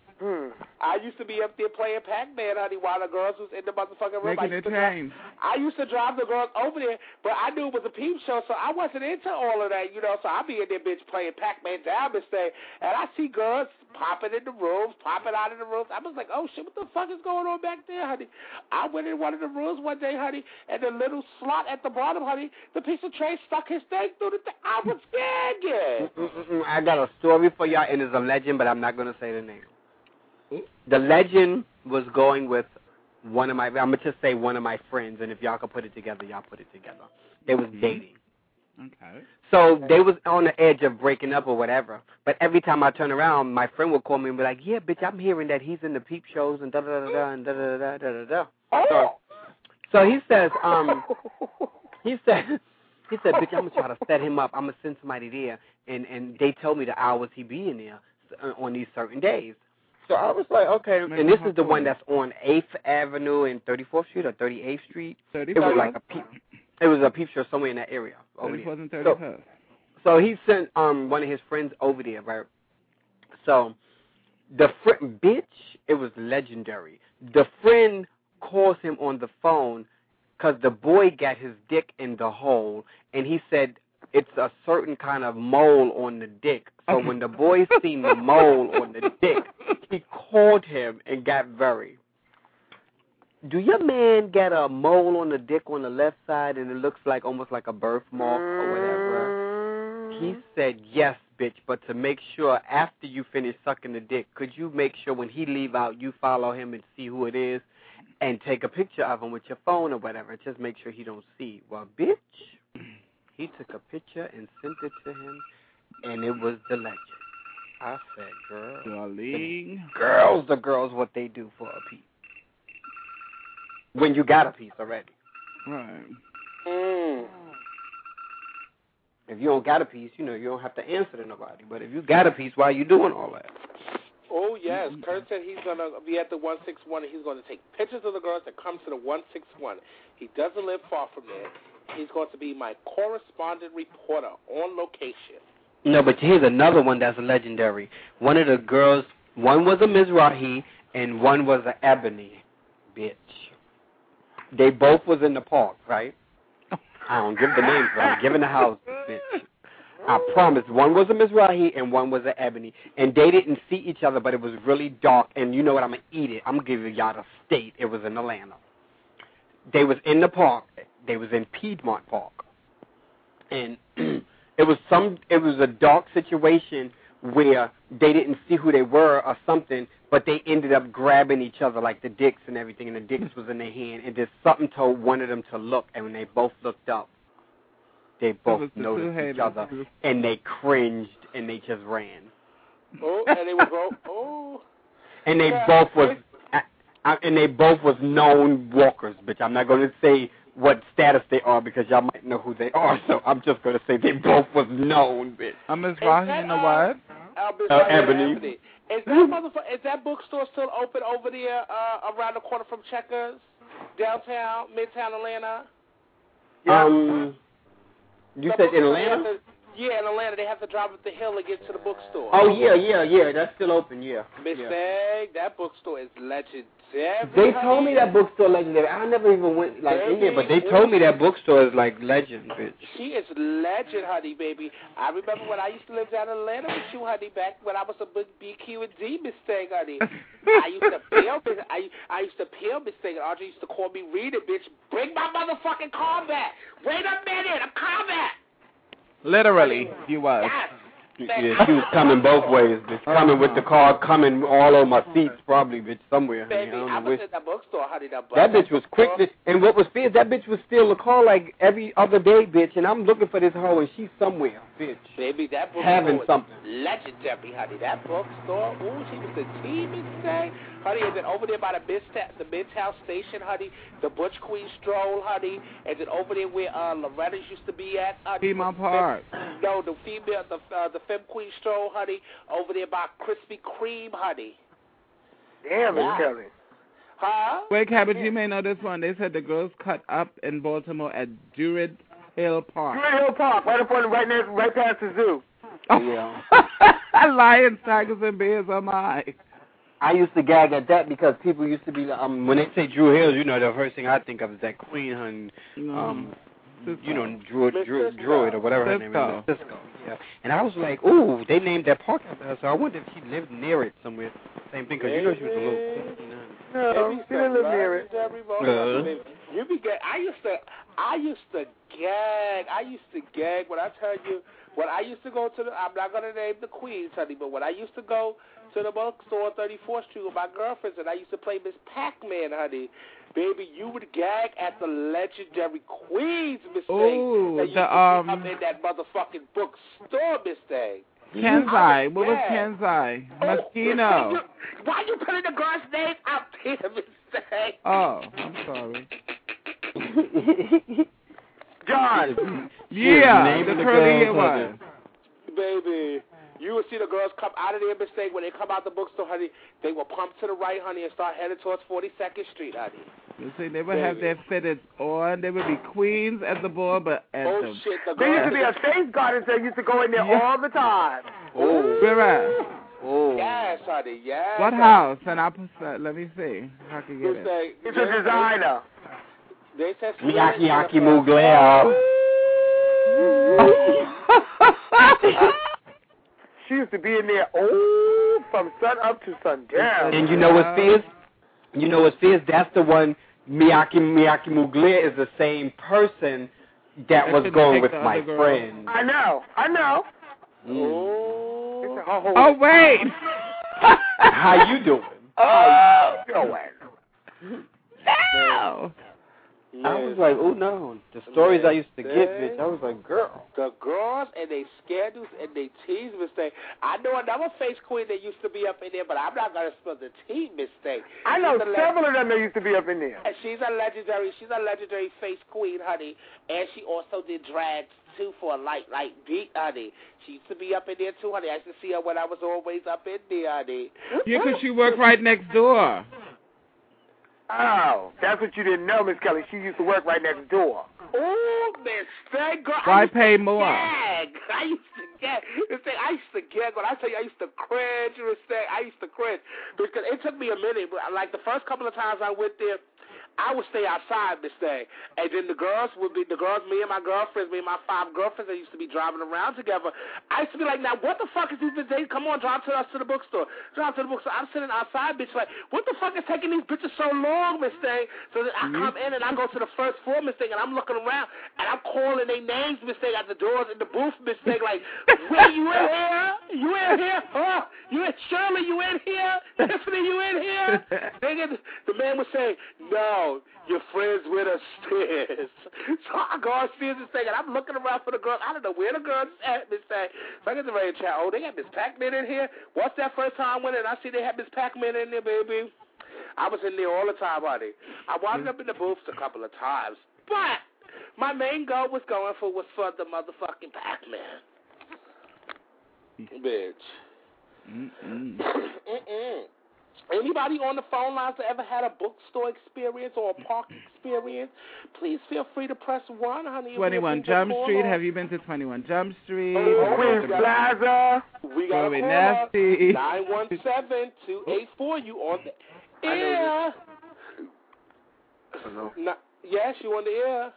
I used to be up there playing Pac-Man, honey, while the girls was in the motherfucking room. Making it change. I used to drive the girls over there, but I knew it was a peep show, so I wasn't into all of that, you know. So I be in there, bitch, playing Pac-Man down this thing, and I see girls popping in the rooms, popping out of the rooms. I was like, oh, shit, what the fuck is going on back there, honey? I went in one of the rooms one day, honey, and the little slot at the bottom, honey, the piece of tray stuck his thing through the thing. I was gagging. I got a story for y'all, and it's a legend, but I'm not going to say the name. The legend was going with one of my, I'm going to just say one of my friends, and if y'all could put it together, y'all put it together. They was dating. Okay. So they was on the edge of breaking up or whatever. But every time I turn around, my friend would call me and be like, yeah, bitch, I'm hearing that he's in the peep shows and da-da-da-da and da-da-da-da-da-da. So he says, he said, bitch, I'm going to try to set him up. I'm going to send somebody there. And they told me the hours he be in there on these certain days. So I was like, okay. And this is the one that's on 8th Avenue and 34th Street or 38th Street. It was like it was a peep show somewhere in that area. 34th and 35th. So he sent one of his friends over there, right? So the bitch, it was legendary. The friend calls him on the phone because the boy got his dick in the hole, and he said it's a certain kind of mole on the dick. So when the boy seen the mole on the dick, he called him and got very. Do your man get a mole on the dick on the left side and it looks like almost like a birthmark or whatever? He said, yes, bitch, but to make sure after you finish sucking the dick, could you make sure when he leave out, you follow him and see who it is and take a picture of him with your phone or whatever. Just make sure he don't see. Well, bitch, he took a picture and sent it to him, and it was the legend. I said, girl. Darling. The girls, what they do for a piece. When you got a piece already. Right. If you don't got a piece, you don't have to answer to nobody. But if you got a piece, why are you doing all that? Oh, yes. Kurt said he's going to be at the 161, and he's going to take pictures of the girls that come to the 161. He doesn't live far from there. He's going to be my correspondent reporter on location. No, but here's another one that's legendary. One of the girls, one was a Mizrahi, and one was an Ebony. Bitch. They both was in the park, right? I don't give the names, but I'm giving the houses, bitch. I promise. One was a Mizrahi and one was an Ebony. And they didn't see each other, but it was really dark. And you know what? I'm going to eat it. I'm going to give y'all the state. It was in Atlanta. They was in the park. They was in Piedmont Park. And it was a dark situation where they didn't see who they were or something, but they ended up grabbing each other, like the dicks and everything, and the dicks was in their hand, and just something told one of them to look, and when they both looked up, they both noticed each other, and they cringed, and they just ran. Oh, and they were both, oh. And they both was known walkers, bitch. I'm not going to say what status they are because y'all might know who they are, so I'm just going to say they both was known, bitch. Miss Rahi, you know what? Ebony. Is that bookstore still open over there around the corner from Checkers, downtown, Midtown Atlanta? You said in Atlanta? Yeah, in Atlanta. They have to drive up the hill to get to the bookstore. Oh, yeah. That's still open, yeah. Miss Egg, that bookstore is legendary. They told me that bookstore legendary. I never even went in there, but they told me that bookstore is like legend, bitch. She is legend, honey, baby. I remember when I used to live down in Atlanta with you, honey, back when I was a big BQ and D mistake, honey. I used to peel mistake, and Audrey used to call me Rita, bitch. Bring my motherfucking car back. Wait a minute, I'm coming. Literally, you was. Yes. Yeah, she was coming both ways, bitch. Coming with the car, coming all on my seats, probably, bitch, somewhere. Baby, I was in that bookstore, honey. That bitch was quick, bitch. And what was fierce, that bitch was steal the car like every other day, bitch. And I'm looking for this hoe, and she's somewhere, bitch. Baby, that bookstore having something legendary, honey. That bookstore, ooh, she was the team today. Honey, and then over there by the Midtown Station, honey, the Butch Queen Stroll, honey, and then over there where Loretta's used to be at, honey. Piedmont Park. No, the female, the Femme Queen Stroll, honey, over there by Krispy Kreme, honey. Damn, it's Kelly. Huh? Wait, Cabbage, you may know this one. They said the girls cut up in Baltimore at Druid Hill Park. Druid Hill Park, right past the zoo. Yeah. Lions, tigers, and bears are mine. I used to gag at that because people used to be when they say Drew Hills, the first thing I think of is that Queen, hun, Druid or whatever her name is, Cisco. Yeah. And I was like, ooh, they named that park after her, so I wonder if she lived near it somewhere. Same thing, because she was a little. No, she didn't live near it. You be gag. I used to gag when I tell you. When I used to go to I'm not going to name the Queens, honey, but when I used to go to the bookstore on 34th Street with my girlfriends and I used to play Miss Pac-Man, honey, baby, you would gag at the legendary Queens mistake that you up in that motherfucking bookstore mistake. Kenzai. What was Kenzai? Moschino. Why you putting the girl's name out there, mistake? Oh, I'm sorry. John. Yeah, the curly hair one. Baby, you will see the girls come out of their mistake. When they come out the bookstore, honey, they will pump to the right, honey, and start heading towards 42nd Street, honey. You see, they would have their fitteds on. They would be queens at the board, but at there the... used to be a safeguard that used to go in there all the time. Oh. Where at? Oh. Yes, honey, yes. What house? And I'll put that. Let me see. I can get it. It's a designer. They said Miyaki Mugler. She used to be in there from sun up to sundown. And you know what's fierce? That's the one. Miyaki Mugler is the same person that was going with my friend. I know. Oh, wait. How you doing? How you doing? No. I was like, oh no. The stories I used to get, bitch, I was like, girl. The girls and they scandals and they tease mistake. I know another face queen that used to be up in there, but I'm not gonna spill the tea mistake. I know several of them that used to be up in there. And she's a legendary face queen, honey. And she also did drag too for a light beat, honey. She used to be up in there too, honey. I used to see her when I was always up in there, honey. Yeah, 'cause she worked right next door. Oh, that's what you didn't know, Miss Kelly. She used to work right next door. Oh, Miss Thing, girl. Why pay more? Gag. I used to gag. I used to gag. When I tell you, I used to cringe. I used to cringe because it took me a minute. But like the first couple of times I went there, I would stay outside this thing, and then the girls, me and my girlfriends, me and my 5 girlfriends that used to be driving around together. I used to be like, now what the fuck is these bitches? Come on, drive us to the bookstore. Drive to the bookstore. I'm sitting outside, bitch, like, what the fuck is taking these bitches so long, Miss Thing? So then I come in and I go to the first floor, Miss Thing, and I'm looking around and I'm calling their names, Miss Thing, at the doors in the booth, Miss Thing, like, where you in here? You in here? Huh? You in Shirley? You in here? Tiffany, you in here? The man would say, no. Your friends with upstairs. So I go upstairs and say, and I'm looking around for the girls. I don't know where the girls at, Miss Thing. So I get the radio chat. Oh, they got Miss Pac-Man in here? What's that first time I went in? I see they had Miss Pac-Man in there, baby. I was in there all the time, honey. I wound up in the booths a couple of times. But my main goal was for the motherfucking Pac-Man. Bitch. Anybody on the phone lines that ever had a bookstore experience or a park experience, please feel free to press 1, honey. 21 Jump Street. Have you been to 21 Jump Street? Queens Plaza. We got a nasty. 917-284. You on the air? Hello. Yes, you on the air?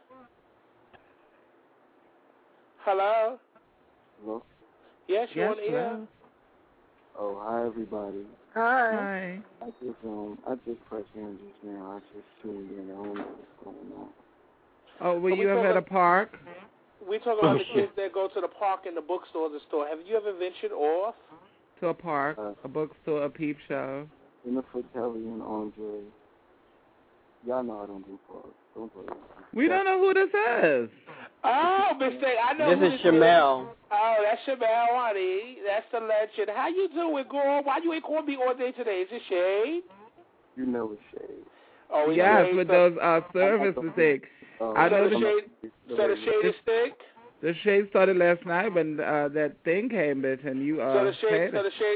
Hello. Hello. Yes, you on the air? Oh, hi everybody. Hi. I just pressed in just now. I just tuned in. I don't know what's going on. Oh, were you ever at a park? We talk about the kids that go to the park and the bookstores and store. Have you ever ventured off? To a park, a bookstore, a peep show. Jennifer Kelly and Andre. Y'all know I don't do parks. Don't play. We don't know who this is. Oh, mistake. I know this is Shamel. Oh, that's Shamel, honey. That's the legend. How you doing, girl? Why you ain't calling me all day today? Is it Shade? You know it's Shade. Oh, yes, with those services thing. I know the Shade is thick? The Shade started last night when that thing came, bitch, and you So the Shade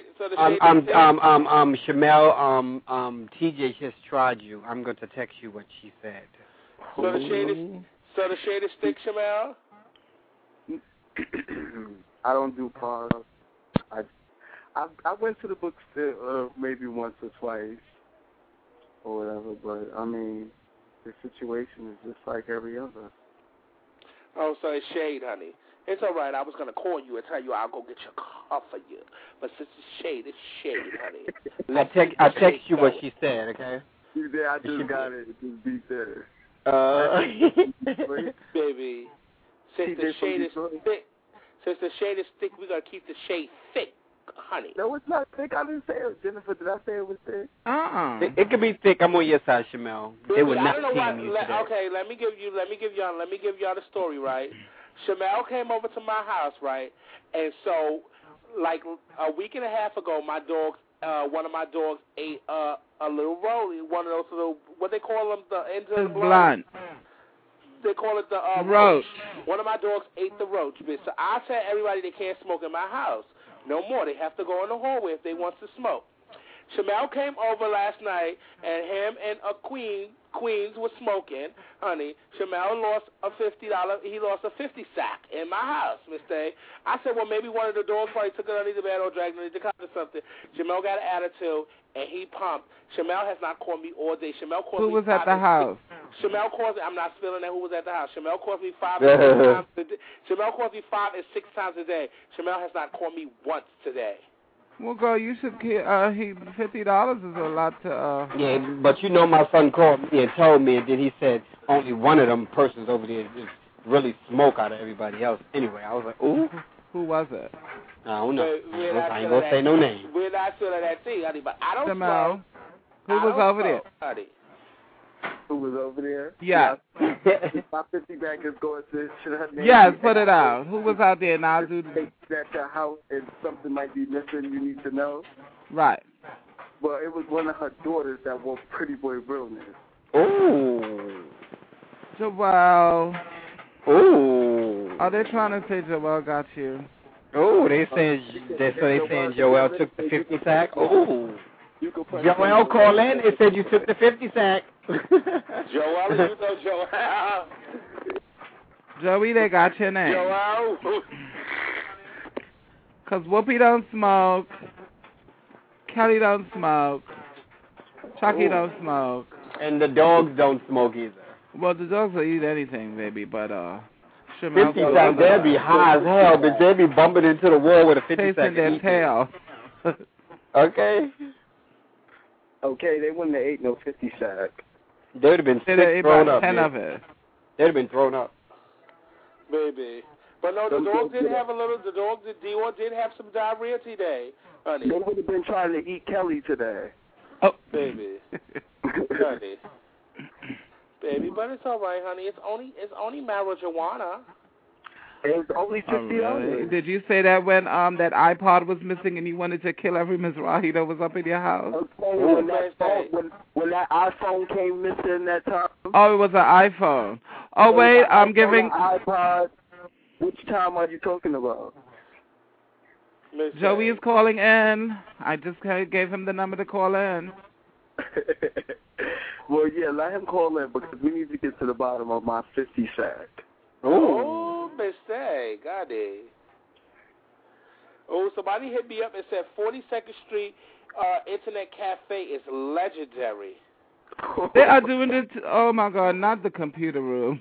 Shamel, TJ just tried you. I'm going to text you what she said. So the Shade is thick, Shamel? I don't do parks. I went to the bookstore maybe once or twice or whatever, but I mean the situation is just like every other. Oh, so it's Shade, honey. It's all right. I was going to call you and tell you I'll go get your car for you. But since it's Shade, honey. I text you what she said, okay? Yeah, I just got it. Just beat there. Baby, since the shade is thick, we're going to keep the shade thick, honey. No, it's not thick. I didn't say it. Jennifer, did I say it was thick? It could be thick. I'm on your side, Shamel. They would not team you today. Okay, let me give y'all the story, right? Shamel came over to my house, right? And so, like a week and a half ago, my dog, one of my dogs ate a little roly, one of those little, what they call them, the ends of the blunt. They call it the roach. One of my dogs ate the roach, bitch. So I tell everybody they can't smoke in my house. No more. They have to go in the hallway if they want to smoke. Shamel came over last night, and him and Queens was smoking, honey. Shamel lost a $50. He lost a 50 sack in my house, Miss Day. I said, well, maybe one of the dogs probably took it underneath the bed or dragged it in the car or something. Shamel got an attitude, and he pumped. Shamel has not called me all day. Shamel called me. Who was at the house? Shamel calls me. I'm not spilling that. Who was at the house? Shamel calls me 5 and 6 times a day. Shamel calls me 5 and 6 times a day. Shamel has not called me once today. Well, girl, you should. $50 is a lot to. Yeah, but you know, my son called me and told me, and then he said only one of them persons over there just really smoke out of everybody else. Anyway, I was like, ooh. Who was it? I don't know. We're not I ain't gonna say no name. We're not spilling that tea, honey. But I don't Jamal, smoke. who was over there? Honey. Who was over there? Yeah. My 50 bag is going to. Yes, put it out. Who was out there? And I'll do that your house and something might be missing. You need to know. Right. Well, it was one of her daughters that wore Pretty Boy Realness. Oh. Joel. Oh. Are they trying to say Joel got you? Oh, they saying Joel took the 50 sack. Oh. Joel called in and said you took the 50 sack. Joel, you know Joel. Joey, they got your name. Joel. Because Whoopi don't smoke. Kelly don't smoke. Chucky don't smoke. And the dogs don't smoke either. Well, the dogs will eat anything, baby, but 50 sack, they'd be high as hell, but they'd be bumping into the wall with a 50 sack. Chasing their tail. Okay. Okay, they wouldn't have ate no 50 sack. They would have been thrown up. 10 of it. They'd have been thrown up. Baby. But no, the dog did have Dior did have some diarrhea today, honey. They would have been trying to eat Kelly today. Oh. Baby. Honey. Baby, but it's all right, honey. It's only marijuana. It's only $50. Did you say that when that iPod was missing and you wanted to kill every Mizrahi that was up in your house? Okay, when that iPhone came missing that time. Oh, it was an iPhone. Oh, wait, I'm giving... iPod. Which time are you talking about? Joey is calling in. I just gave him the number to call in. Well, yeah, let him call in because we need to get to the bottom of my 50 sack. Oh, mistake. Got it. Oh, somebody hit me up and said 42nd Street Internet Cafe is legendary. They are doing it. Oh my God, not the computer room.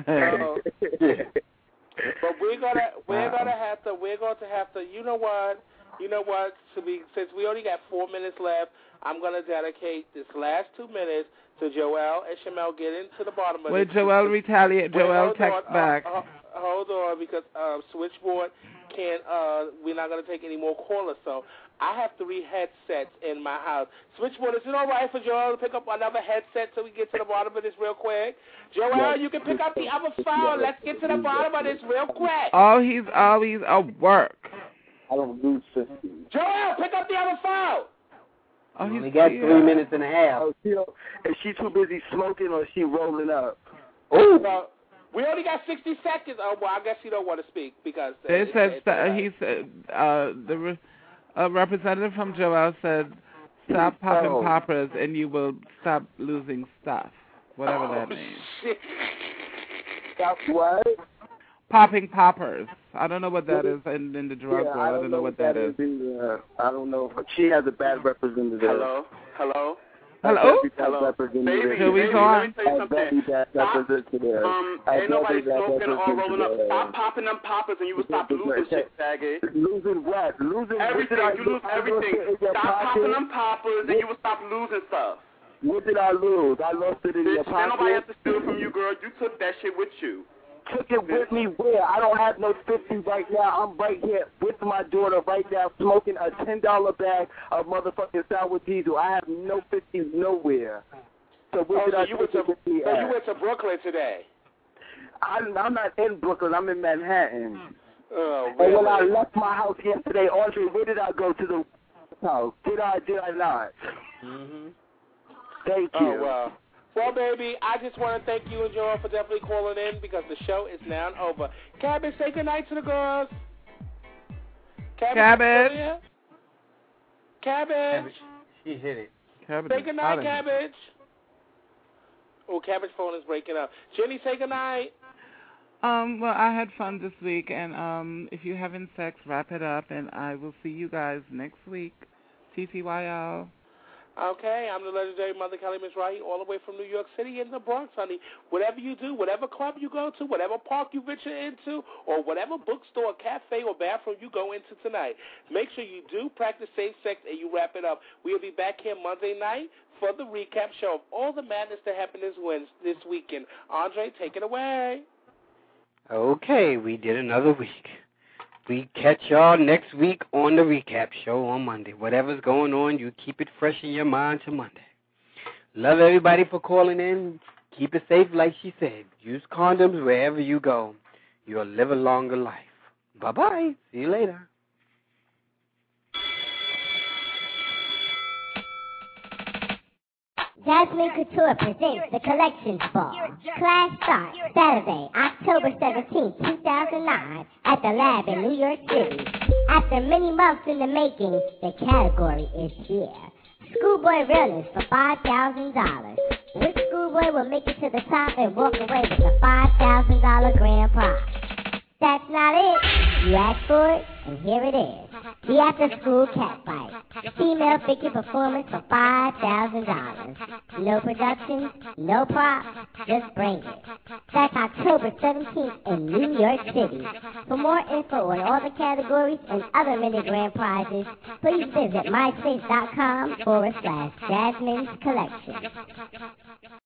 But we're going to have to. You know what? Since we only got 4 minutes left, I'm going to dedicate this last 2 minutes to Joel and Shamel get into the bottom of it. Wait, Joel retaliate. Joel text back. Hold on, because switchboard can't. We're not going to take any more callers, so I have 3 headsets in my house. Switchboard, is it all right for Joel to pick up another headset so we get to the bottom of this real quick? Joel, you can pick up the other phone. Let's get to the bottom of this real quick. Oh, he's always at work. I don't lose 50. Joel, pick up the other phone. Oh, he got 3 minutes and a half. Oh, is she too busy smoking or is she rolling up? Oh. Well, we only got 60 seconds. Oh, well, I guess he don't want to speak because... They said the representative from Joel said, stop popping poppers and you will stop losing stuff. Whatever that means. Shit. Stop what? Popping poppers. I don't know what that is in the drug world. I don't know what that is. I don't know. She has a bad representative. Hello? Hello? Baby, Here we go on. Let me tell you something. Ain't nobody smoking or rolling up. Stop popping them poppers and you will stop losing shit, faggot. Losing what? Losing everything. You lose everything. Stop popping them poppers and you will stop losing stuff. What did I lose? I lost it in your pocket. Nobody has to steal from you, girl. You took that shit with you. Took it with me where? I don't have no 50 right now. I'm right here with my daughter right now smoking a $10 bag of motherfucking sour diesel. I have no 50 nowhere. So where did I take it with me at? You went to Brooklyn today. I'm not in Brooklyn. I'm in Manhattan. Oh, really? And when I left my house yesterday, Audrey, where did I go? To the house. Did I not? Mm-hmm. Thank you. Oh, wow. Well, baby, I just want to thank you and Joel for definitely calling in because the show is now over. Cabbage, say goodnight to the girls. Cabbage. Cabbage. She hit it. Cabbage. Say goodnight, Cabbage. Oh, Cabbage phone is breaking up. Jenny, say goodnight. Well, I had fun this week, and if you're having sex, wrap it up, and I will see you guys next week. TTYL. Okay, I'm the legendary Mother Kelly Mizrahi, all the way from New York City in the Bronx, honey. Whatever you do, whatever club you go to, whatever park you venture into, or whatever bookstore, cafe, or bathroom you go into tonight, make sure you do practice safe sex and you wrap it up. We'll be back here Monday night for the recap show of all the madness that happened this weekend. Andre, take it away. Okay, we did another week. We catch y'all next week on the recap show on Monday. Whatever's going on, you keep it fresh in your mind till Monday. Love everybody for calling in. Keep it safe, like she said. Use condoms wherever you go. You'll live a longer life. Bye-bye. See you later. Jasmine Couture presents the Collections Ball. Class starts Saturday, October 17, 2009 at the Lab in New York City. After many months in the making, the category is here. Schoolboy Realness for $5,000. Which schoolboy will make it to the top and walk away with a $5,000 grand prize? That's not it. You asked for it, and here it is. The after-school catfight. Female figure performance for $5,000. No production, no props, just bring it. That's October 17th in New York City. For more info on all the categories and other mini grand prizes, please visit myspace.com/Jasmine's Collection.